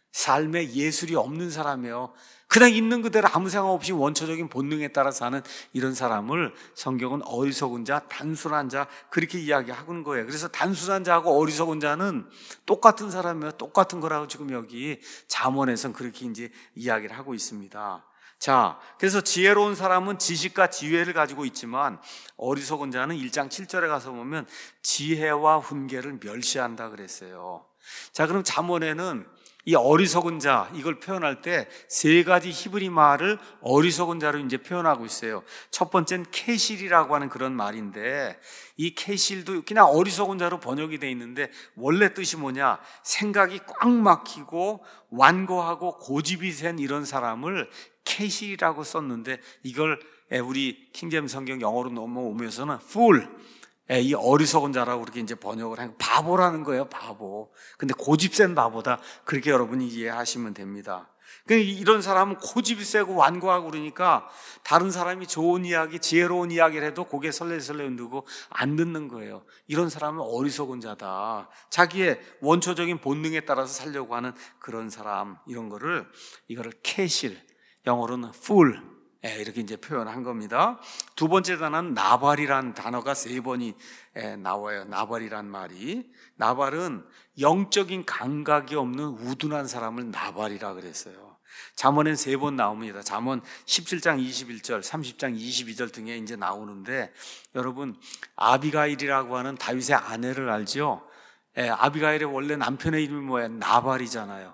삶의 예술이 없는 사람이에요. 그냥 있는 그대로 아무 생각 없이 원초적인 본능에 따라 사는 이런 사람을 성경은 어리석은 자, 단순한 자, 그렇게 이야기하는 거예요. 그래서 단순한 자하고 어리석은 자는 똑같은 사람이에요. 똑같은 거라고 지금 여기 잠언에서는 그렇게 이제 이야기를 하고 있습니다. 자, 그래서 지혜로운 사람은 지식과 지혜를 가지고 있지만 어리석은 자는 일 장 칠 절에 가서 보면 지혜와 훈계를 멸시한다 그랬어요. 자, 그럼 잠언에는 이 어리석은 자, 이걸 표현할 때 세 가지 히브리 말을 어리석은 자로 이제 표현하고 있어요. 첫 번째는 케실이라고 하는 그런 말인데, 이 케실도 그냥 어리석은 자로 번역이 되어 있는데 원래 뜻이 뭐냐? 생각이 꽉 막히고 완고하고 고집이 센 이런 사람을 케실이라고 썼는데, 이걸 우리 킹제임스 성경 영어로 넘어오면서는 fool, 이 어리석은 자라고 그렇게 이제 번역을 한 바보라는 거예요, 바보. 근데 고집 센 바보다, 그렇게 여러분이 이해하시면 됩니다. 이런 사람은 고집이 세고 완고하고 그러니까 다른 사람이 좋은 이야기, 지혜로운 이야기를 해도 고개 설레설레 흔들고 안 듣는 거예요. 이런 사람은 어리석은 자다. 자기의 원초적인 본능에 따라서 살려고 하는 그런 사람, 이런 거를, 이거를 캐실, 영어로는 fool, 이렇게 이제 표현한 겁니다. 두 번째 단어는 나발이라는 단어가 세 번이 나와요. 나발이란 말이. 나발은 영적인 감각이 없는 우둔한 사람을 나발이라 그랬어요. 잠언엔 세 번 나옵니다. 잠언 십칠 장 이십일 절, 삼십 장 이십이 절 등에 이제 나오는데, 여러분 아비가일이라고 하는 다윗의 아내를 알죠? 예, 아비가일의 원래 남편의 이름이 뭐예요? 나발이잖아요.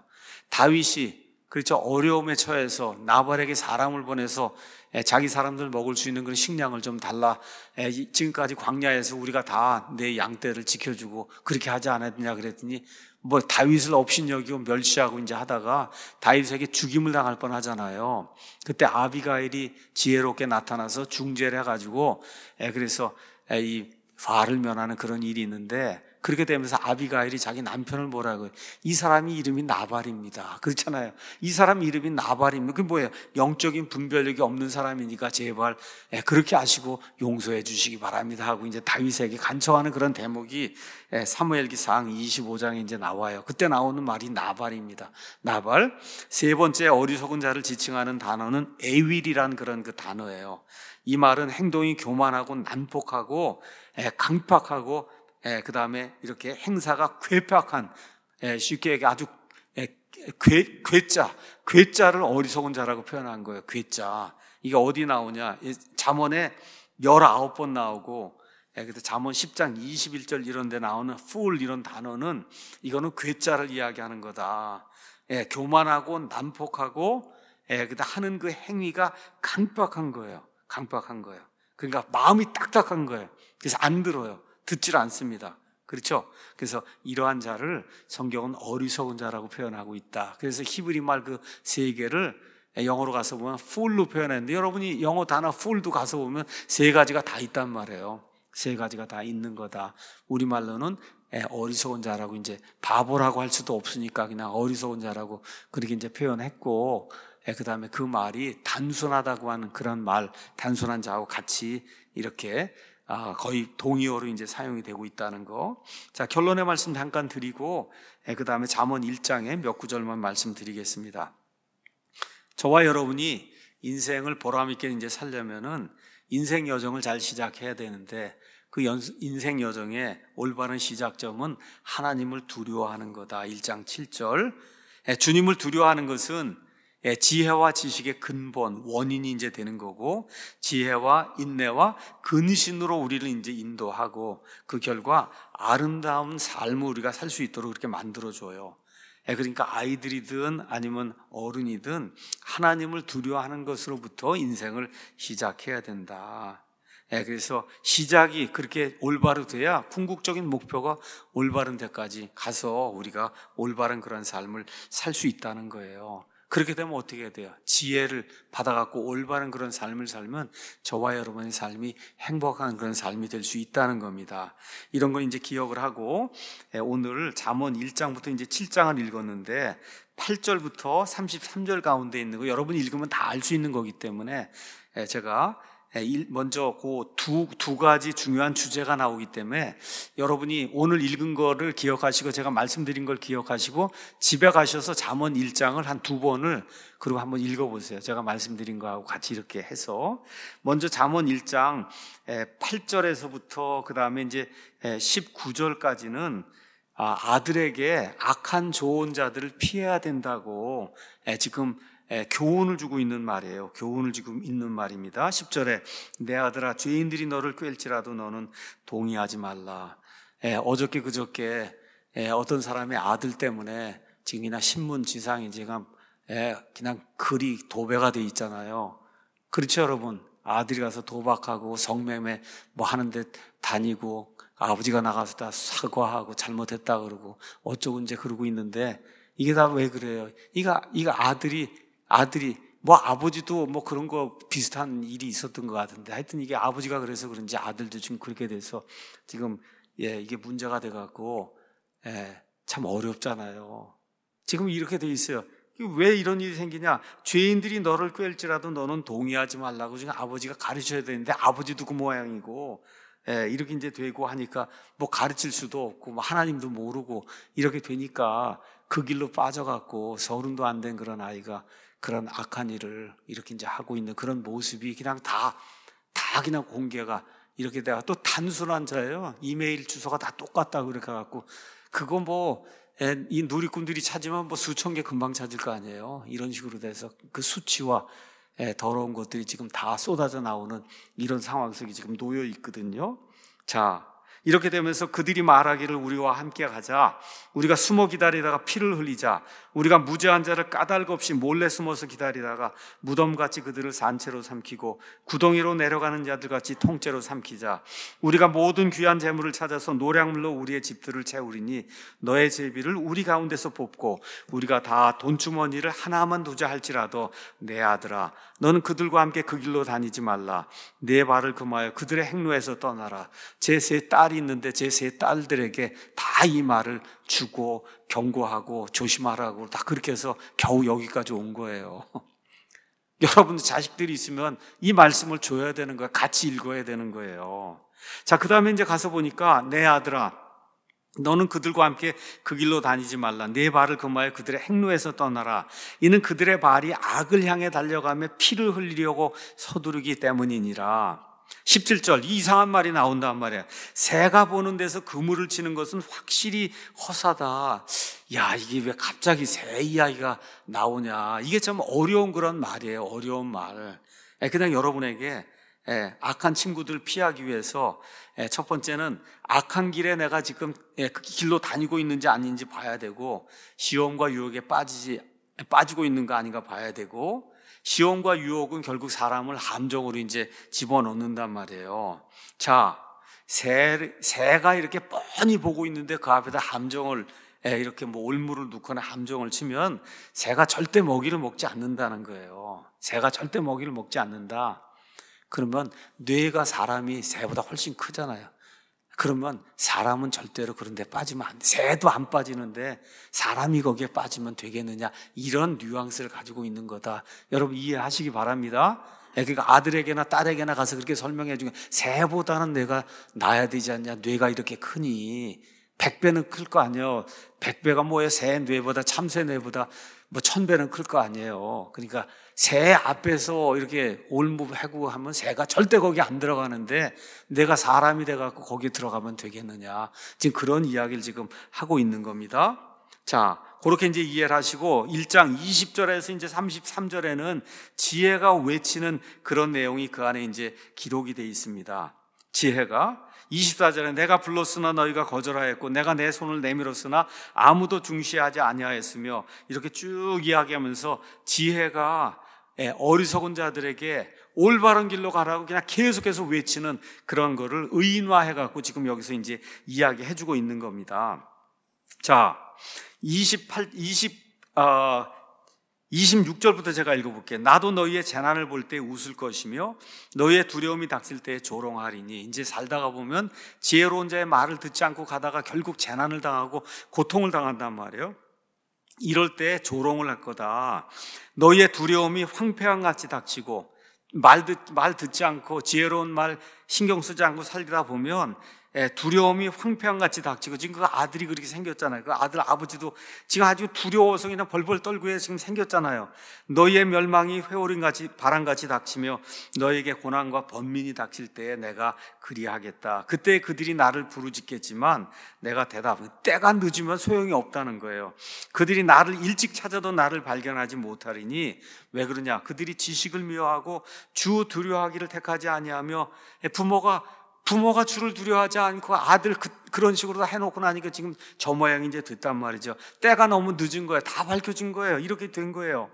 다윗이 그렇죠, 어려움에 처해서 나발에게 사람을 보내서 자기 사람들 먹을 수 있는 그런 식량을 좀 달라, 지금까지 광야에서 우리가 다 내 양떼를 지켜주고 그렇게 하지 않았냐 그랬더니 뭐 다윗을 업신여기고 멸시하고 이제 하다가 다윗에게 죽임을 당할 뻔하잖아요. 그때 아비가일이 지혜롭게 나타나서 중재를 해가지고 그래서 이 화를 면하는 그런 일이 있는데, 그렇게 되면서 아비가일이 자기 남편을 뭐라고 해요? 이 사람이 이름이 나발입니다. 그렇잖아요. 이 사람 이름이 나발입니다. 그게 뭐예요? 영적인 분별력이 없는 사람이니까 제발 그렇게 하시고 용서해 주시기 바랍니다 하고 이제 다윗에게 간청하는 그런 대목이 사무엘기상 이십오 장에 이제 나와요. 그때 나오는 말이 나발입니다. 나발. 세 번째 어리석은 자를 지칭하는 단어는 에윌이라는 그런 그 단어예요. 이 말은 행동이 교만하고 난폭하고 강팍하고, 예, 그 다음에 이렇게 행사가 괴팍한, 예, 쉽게 얘기 아주, 예, 괴, 괴짜, 괴짜를 어리석은 자라고 표현한 거예요. 괴짜. 이게 어디 나오냐? 잠언에 열아홉 번 나오고, 예, 그래서 잠언 십 장 이십일 절 이런 데 나오는 fool 이런 단어는, 이거는 괴짜를 이야기하는 거다. 예, 교만하고 난폭하고, 예, 그다 하는 그 행위가 강팍한 거예요. 강팍한 거예요. 그러니까 마음이 딱딱한 거예요. 그래서 안 들어요. 듣질 않습니다. 그렇죠? 그래서 이러한 자를 성경은 어리석은 자라고 표현하고 있다. 그래서 히브리 말 그 세 개를 영어로 가서 보면 fool로 표현했는데, 여러분이 영어 단어 fool도 가서 보면 세 가지가 다 있단 말이에요. 세 가지가 다 있는 거다. 우리말로는 어리석은 자라고, 이제 바보라고 할 수도 없으니까 그냥 어리석은 자라고 그렇게 이제 표현했고, 그 다음에 그 말이 단순하다고 하는 그런 말, 단순한 자하고 같이 이렇게 아, 거의 동의어로 이제 사용이 되고 있다는 거. 자, 결론의 말씀 잠깐 드리고, 그 다음에 잠언 일 장에 몇 구절만 말씀드리겠습니다. 저와 여러분이 인생을 보람있게 이제 살려면은 인생 여정을 잘 시작해야 되는데, 그 인생 여정의 올바른 시작점은 하나님을 두려워하는 거다. 일 장 칠 절. 주님을 두려워하는 것은 지혜와 지식의 근본, 원인이 이제 되는 거고, 지혜와 인내와 근신으로 우리를 이제 인도하고, 그 결과 아름다운 삶을 우리가 살 수 있도록 그렇게 만들어줘요. 그러니까 아이들이든 아니면 어른이든 하나님을 두려워하는 것으로부터 인생을 시작해야 된다. 그래서 시작이 그렇게 올바로 돼야 궁극적인 목표가 올바른 데까지 가서 우리가 올바른 그런 삶을 살 수 있다는 거예요. 그렇게 되면 어떻게 해야 돼요? 지혜를 받아갖고 올바른 그런 삶을 살면 저와 여러분의 삶이 행복한 그런 삶이 될 수 있다는 겁니다. 이런 걸 이제 기억을 하고, 오늘 잠언 일 장부터 이제 칠 장을 읽었는데 팔 절부터 삼십삼 절 가운데 있는 거 여러분이 읽으면 다 알 수 있는 거기 때문에 제가 먼저 그 두, 두 가지 중요한 주제가 나오기 때문에 여러분이 오늘 읽은 거를 기억하시고 제가 말씀드린 걸 기억하시고 집에 가셔서 잠언 일 장을 한 두 번을 그리고 한번 읽어보세요. 제가 말씀드린 거하고 같이 이렇게 해서 먼저 잠언 일 장 팔 절에서부터 그 다음에 이제 십구 절까지는 아들에게 악한 좋은 자들을 피해야 된다고 지금 예, 교훈을 주고 있는 말이에요. 교훈을 주고 있는 말입니다. 십 절에 내 아들아 죄인들이 너를 꿰일지라도 너는 동의하지 말라. 예, 어저께 그저께 예, 어떤 사람의 아들 때문에 지금이나 신문 지상에 지금 예, 그냥 글이 도배가 돼 있잖아요. 그렇죠, 여러분? 아들이 가서 도박하고 성매매 뭐 하는데 다니고 아버지가 나가서 다 사과하고 잘못했다 그러고 어쩌고 이제 그러고 있는데 이게 다 왜 그래요? 이거 이거 아들이 아들이 뭐 아버지도 뭐 그런 거 비슷한 일이 있었던 것 같은데 하여튼 이게 아버지가 그래서 그런지 아들도 지금 그렇게 돼서 지금 예 이게 문제가 돼갖고 예, 참 어렵잖아요. 지금 이렇게 돼 있어요. 왜 이런 일이 생기냐? 죄인들이 너를 꿰일지라도 너는 동의하지 말라고 지금 아버지가 가르쳐야 되는데 아버지도 그 모양이고 예, 이렇게 이제 되고 하니까 뭐 가르칠 수도 없고 뭐 하나님도 모르고 이렇게 되니까 그 길로 빠져갖고 서른도 안 된 그런 아이가 그런 악한 일을 이렇게 이제 하고 있는 그런 모습이 그냥 다, 다 그냥 공개가 이렇게 돼가 또 단순한 자예요. 이메일 주소가 다 똑같다고 그렇게 해갖고 그거 뭐 이 누리꾼들이 찾으면 뭐 수천 개 금방 찾을 거 아니에요. 이런 식으로 돼서 그 수치와 더러운 것들이 지금 다 쏟아져 나오는 이런 상황 속에 지금 놓여 있거든요. 자, 이렇게 되면서 그들이 말하기를 우리와 함께 가자. 우리가 숨어 기다리다가 피를 흘리자. 우리가 무죄한 자를 까닭 없이 몰래 숨어서 기다리다가 무덤같이 그들을 산채로 삼키고 구덩이로 내려가는 자들같이 통째로 삼키자. 우리가 모든 귀한 재물을 찾아서 노량물로 우리의 집들을 채우리니 너의 제비를 우리 가운데서 뽑고 우리가 다 돈주머니를 하나만 두자 할지라도 내 아들아 너는 그들과 함께 그 길로 다니지 말라. 내 발을 금하여 그들의 행로에서 떠나라. 제 세 딸이 있는데 제 세 딸들에게 다 이 말을 주고 경고하고 조심하라고 다 그렇게 해서 겨우 여기까지 온 거예요. 여러분 자식들이 있으면 이 말씀을 줘야 되는 거예요. 같이 읽어야 되는 거예요. 자, 그 다음에 이제 가서 보니까 내 아들아 너는 그들과 함께 그 길로 다니지 말라. 내 발을 금하여 그들의 행로에서 떠나라. 이는 그들의 발이 악을 향해 달려가며 피를 흘리려고 서두르기 때문이니라. 십칠 절 이 이상한 말이 나온단 말이에요. 새가 보는 데서 그물을 치는 것은 확실히 허사다. 야, 이게 왜 갑자기 새 이야기가 나오냐. 이게 참 어려운 그런 말이에요. 어려운 말. 그냥 여러분에게 악한 친구들 피하기 위해서 첫 번째는 악한 길에 내가 지금 그 길로 다니고 있는지 아닌지 봐야 되고 시험과 유혹에 빠지지, 빠지고 있는 거 아닌가 봐야 되고 시험과 유혹은 결국 사람을 함정으로 이제 집어넣는단 말이에요. 자, 새, 새가 이렇게 뻔히 보고 있는데 그 앞에다 함정을 이렇게 뭐 올무를 넣거나 함정을 치면 새가 절대 먹이를 먹지 않는다는 거예요. 새가 절대 먹이를 먹지 않는다. 그러면 뇌가 사람이 새보다 훨씬 크잖아요. 그러면 사람은 절대로 그런 데 빠지면 안 돼. 새도 안 빠지는데 사람이 거기에 빠지면 되겠느냐. 이런 뉘앙스를 가지고 있는 거다. 여러분 이해하시기 바랍니다. 그러니까 아들에게나 딸에게나 가서 그렇게 설명해 주면 새보다는 내가 나야 되지 않냐. 뇌가 이렇게 크니 백 배는 클 거 아니에요. 백 배가 뭐예요? 새 뇌보다 참새 뇌보다 뭐 천 배는 클 거 아니에요. 그러니까 새 앞에서 이렇게 올무해고 하면 새가 절대 거기 안 들어가는데 내가 사람이 돼갖고 거기 들어가면 되겠느냐. 지금 그런 이야기를 지금 하고 있는 겁니다. 자, 그렇게 이제 이해를 하시고 일 장 이십 절에서 이제 삼십삼 절에는 지혜가 외치는 그런 내용이 그 안에 이제 기록이 되어 있습니다. 지혜가 이십사 절에 내가 불렀으나 너희가 거절하였고 내가 내 손을 내밀었으나 아무도 중시하지 아니하였으며 이렇게 쭉 이야기하면서 지혜가 어리석은 자들에게 올바른 길로 가라고 그냥 계속해서 외치는 그런 거를 의인화해갖고 지금 여기서 이제 이야기해주고 있는 겁니다. 자, 이십팔, 이십, 어, 이십육 절부터 제가 읽어볼게요. 나도 너희의 재난을 볼 때 웃을 것이며 너희의 두려움이 닥칠 때 조롱하리니. 이제 살다가 보면 지혜로운 자의 말을 듣지 않고 가다가 결국 재난을 당하고 고통을 당한단 말이에요. 이럴 때 조롱을 할 거다. 너희의 두려움이 황폐한 같이 닥치고 말, 듣, 말 듣지 않고 지혜로운 말 신경 쓰지 않고 살다 보면 예, 두려움이 황폐한같이 닥치고 지금 그 아들이 그렇게 생겼잖아요. 그 아들 아버지도 지금 아주 두려워서 그냥 벌벌 떨고 지금 생겼잖아요. 너희의 멸망이 회오림같이 바람같이 닥치며 너에게 고난과 번민이 닥칠 때에 내가 그리하겠다. 그때 그들이 나를 부르짖겠지만 내가 대답, 때가 늦으면 소용이 없다는 거예요. 그들이 나를 일찍 찾아도 나를 발견하지 못하리니 왜 그러냐? 그들이 지식을 미워하고 주 두려워하기를 택하지 아니하며 부모가 부모가 주를 두려워하지 않고 아들 그, 그런 식으로 해놓고 나니까 지금 저 모양이 이제 됐단 말이죠. 때가 너무 늦은 거예요. 다 밝혀진 거예요. 이렇게 된 거예요.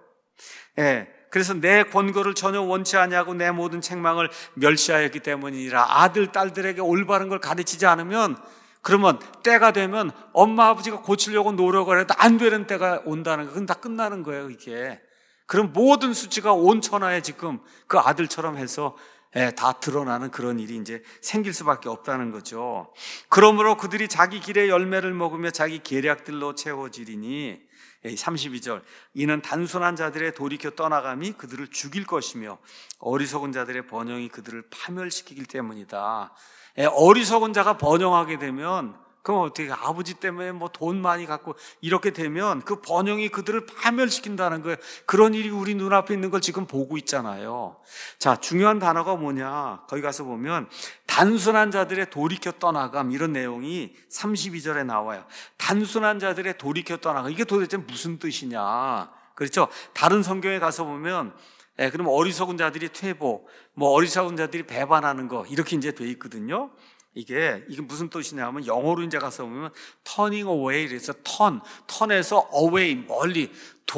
예. 그래서 내 권고를 전혀 원치 아니하고 내 모든 책망을 멸시하였기 때문이라. 아들, 딸들에게 올바른 걸 가르치지 않으면 그러면 때가 되면 엄마, 아버지가 고치려고 노력을 해도 안 되는 때가 온다는 거. 그건 다 끝나는 거예요, 이게. 그럼 모든 수치가 온 천하에 지금 그 아들처럼 해서 예, 다 드러나는 그런 일이 이제 생길 수밖에 없다는 거죠. 그러므로 그들이 자기 길의 열매를 먹으며 자기 계략들로 채워지리니 삼십이 절 이는 단순한 자들의 돌이켜 떠나감이 그들을 죽일 것이며 어리석은 자들의 번영이 그들을 파멸시키기 때문이다. 예, 어리석은 자가 번영하게 되면 그럼 어떻게 아버지 때문에 뭐 돈 많이 갖고 이렇게 되면 그 번영이 그들을 파멸시킨다는 거예요. 그런 일이 우리 눈앞에 있는 걸 지금 보고 있잖아요. 자, 중요한 단어가 뭐냐? 거기 가서 보면 단순한 자들의 돌이켜 떠나감 이런 내용이 삼십이 절에 나와요. 단순한 자들의 돌이켜 떠나감 이게 도대체 무슨 뜻이냐? 그렇죠? 다른 성경에 가서 보면 예, 그럼 어리석은 자들이 퇴보, 뭐 어리석은 자들이 배반하는 거 이렇게 이제 돼 있거든요. 이게, 이게 무슨 뜻이냐면 영어로 이제 가서 보면 turning away 그래서 turn, turn에서 away 멀리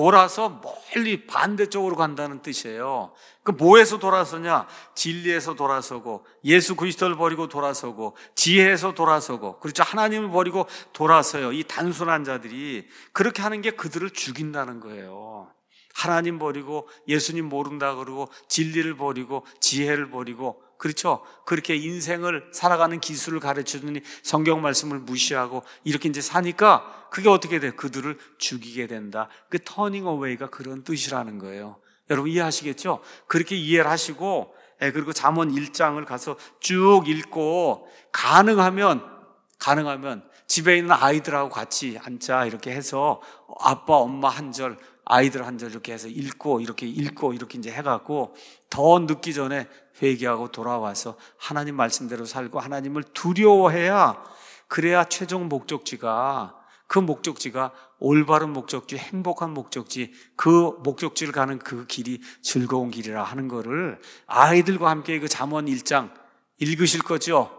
돌아서 멀리 반대쪽으로 간다는 뜻이에요. 그 뭐에서 돌아서냐? 진리에서 돌아서고 예수 그리스도를 버리고 돌아서고 지혜에서 돌아서고 그렇죠. 하나님을 버리고 돌아서요. 이 단순한 자들이 그렇게 하는 게 그들을 죽인다는 거예요. 하나님 버리고 예수님 모른다 그러고 진리를 버리고 지혜를 버리고 그렇죠. 그렇게 인생을 살아가는 기술을 가르쳐주니 성경 말씀을 무시하고 이렇게 이제 사니까 그게 어떻게 돼? 그들을 죽이게 된다. 그 turning away가 그런 뜻이라는 거예요. 여러분 이해하시겠죠? 그렇게 이해를 하시고 그리고 잠언 일 장을 가서 쭉 읽고 가능하면 가능하면 집에 있는 아이들하고 같이 앉자 이렇게 해서 아빠 엄마 한 절 아이들 한 절 이렇게 해서 읽고 이렇게 읽고 이렇게 이제 해갖고 더 늦기 전에 회개하고 돌아와서 하나님 말씀대로 살고 하나님을 두려워해야 그래야 최종 목적지가 그 목적지가 올바른 목적지 행복한 목적지 그 목적지를 가는 그 길이 즐거운 길이라 하는 거를 아이들과 함께 그 잠언 일 장 읽으실 거죠?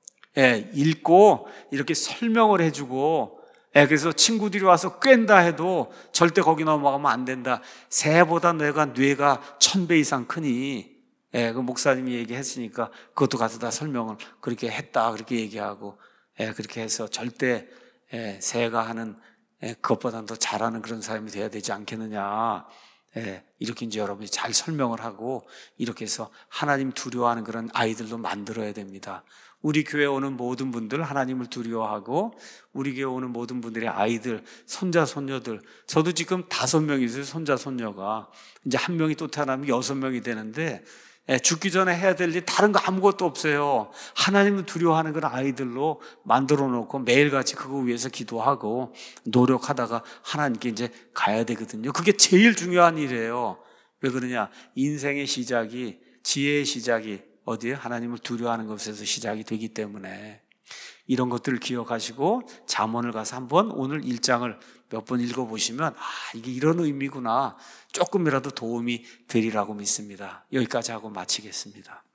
예, 읽고 이렇게 설명을 해주고 예, 그래서 친구들이 와서 꿰다 해도 절대 거기 넘어가면 안 된다. 새보다 뇌가 뇌가 천 배 이상 크니 예, 그 목사님이 얘기했으니까 그것도 가서 다 설명을 그렇게 했다 그렇게 얘기하고 예, 그렇게 해서 절대 예, 새가 하는 예, 그것보다는 더 잘하는 그런 사람이 돼야 되지 않겠느냐. 예, 이렇게 이제 여러분이 잘 설명을 하고 이렇게 해서 하나님 두려워하는 그런 아이들도 만들어야 됩니다. 우리 교회 오는 모든 분들 하나님을 두려워하고 우리 교회 오는 모든 분들의 아이들, 손자, 손녀들 저도 지금 다섯 명이 있어요. 손자, 손녀가 이제 한 명이 또 태어나면 여섯 명이 되는데 죽기 전에 해야 될 일 다른 거 아무것도 없어요. 하나님을 두려워하는 그런 아이들로 만들어 놓고 매일같이 그거 위해서 기도하고 노력하다가 하나님께 이제 가야 되거든요. 그게 제일 중요한 일이에요. 왜 그러냐? 인생의 시작이 지혜의 시작이 어디에? 하나님을 두려워하는 것에서 시작이 되기 때문에 이런 것들을 기억하시고 잠언을 가서 한번 오늘 일 장을 몇 번 읽어보시면 아 이게 이런 의미구나 조금이라도 도움이 되리라고 믿습니다. 여기까지 하고 마치겠습니다.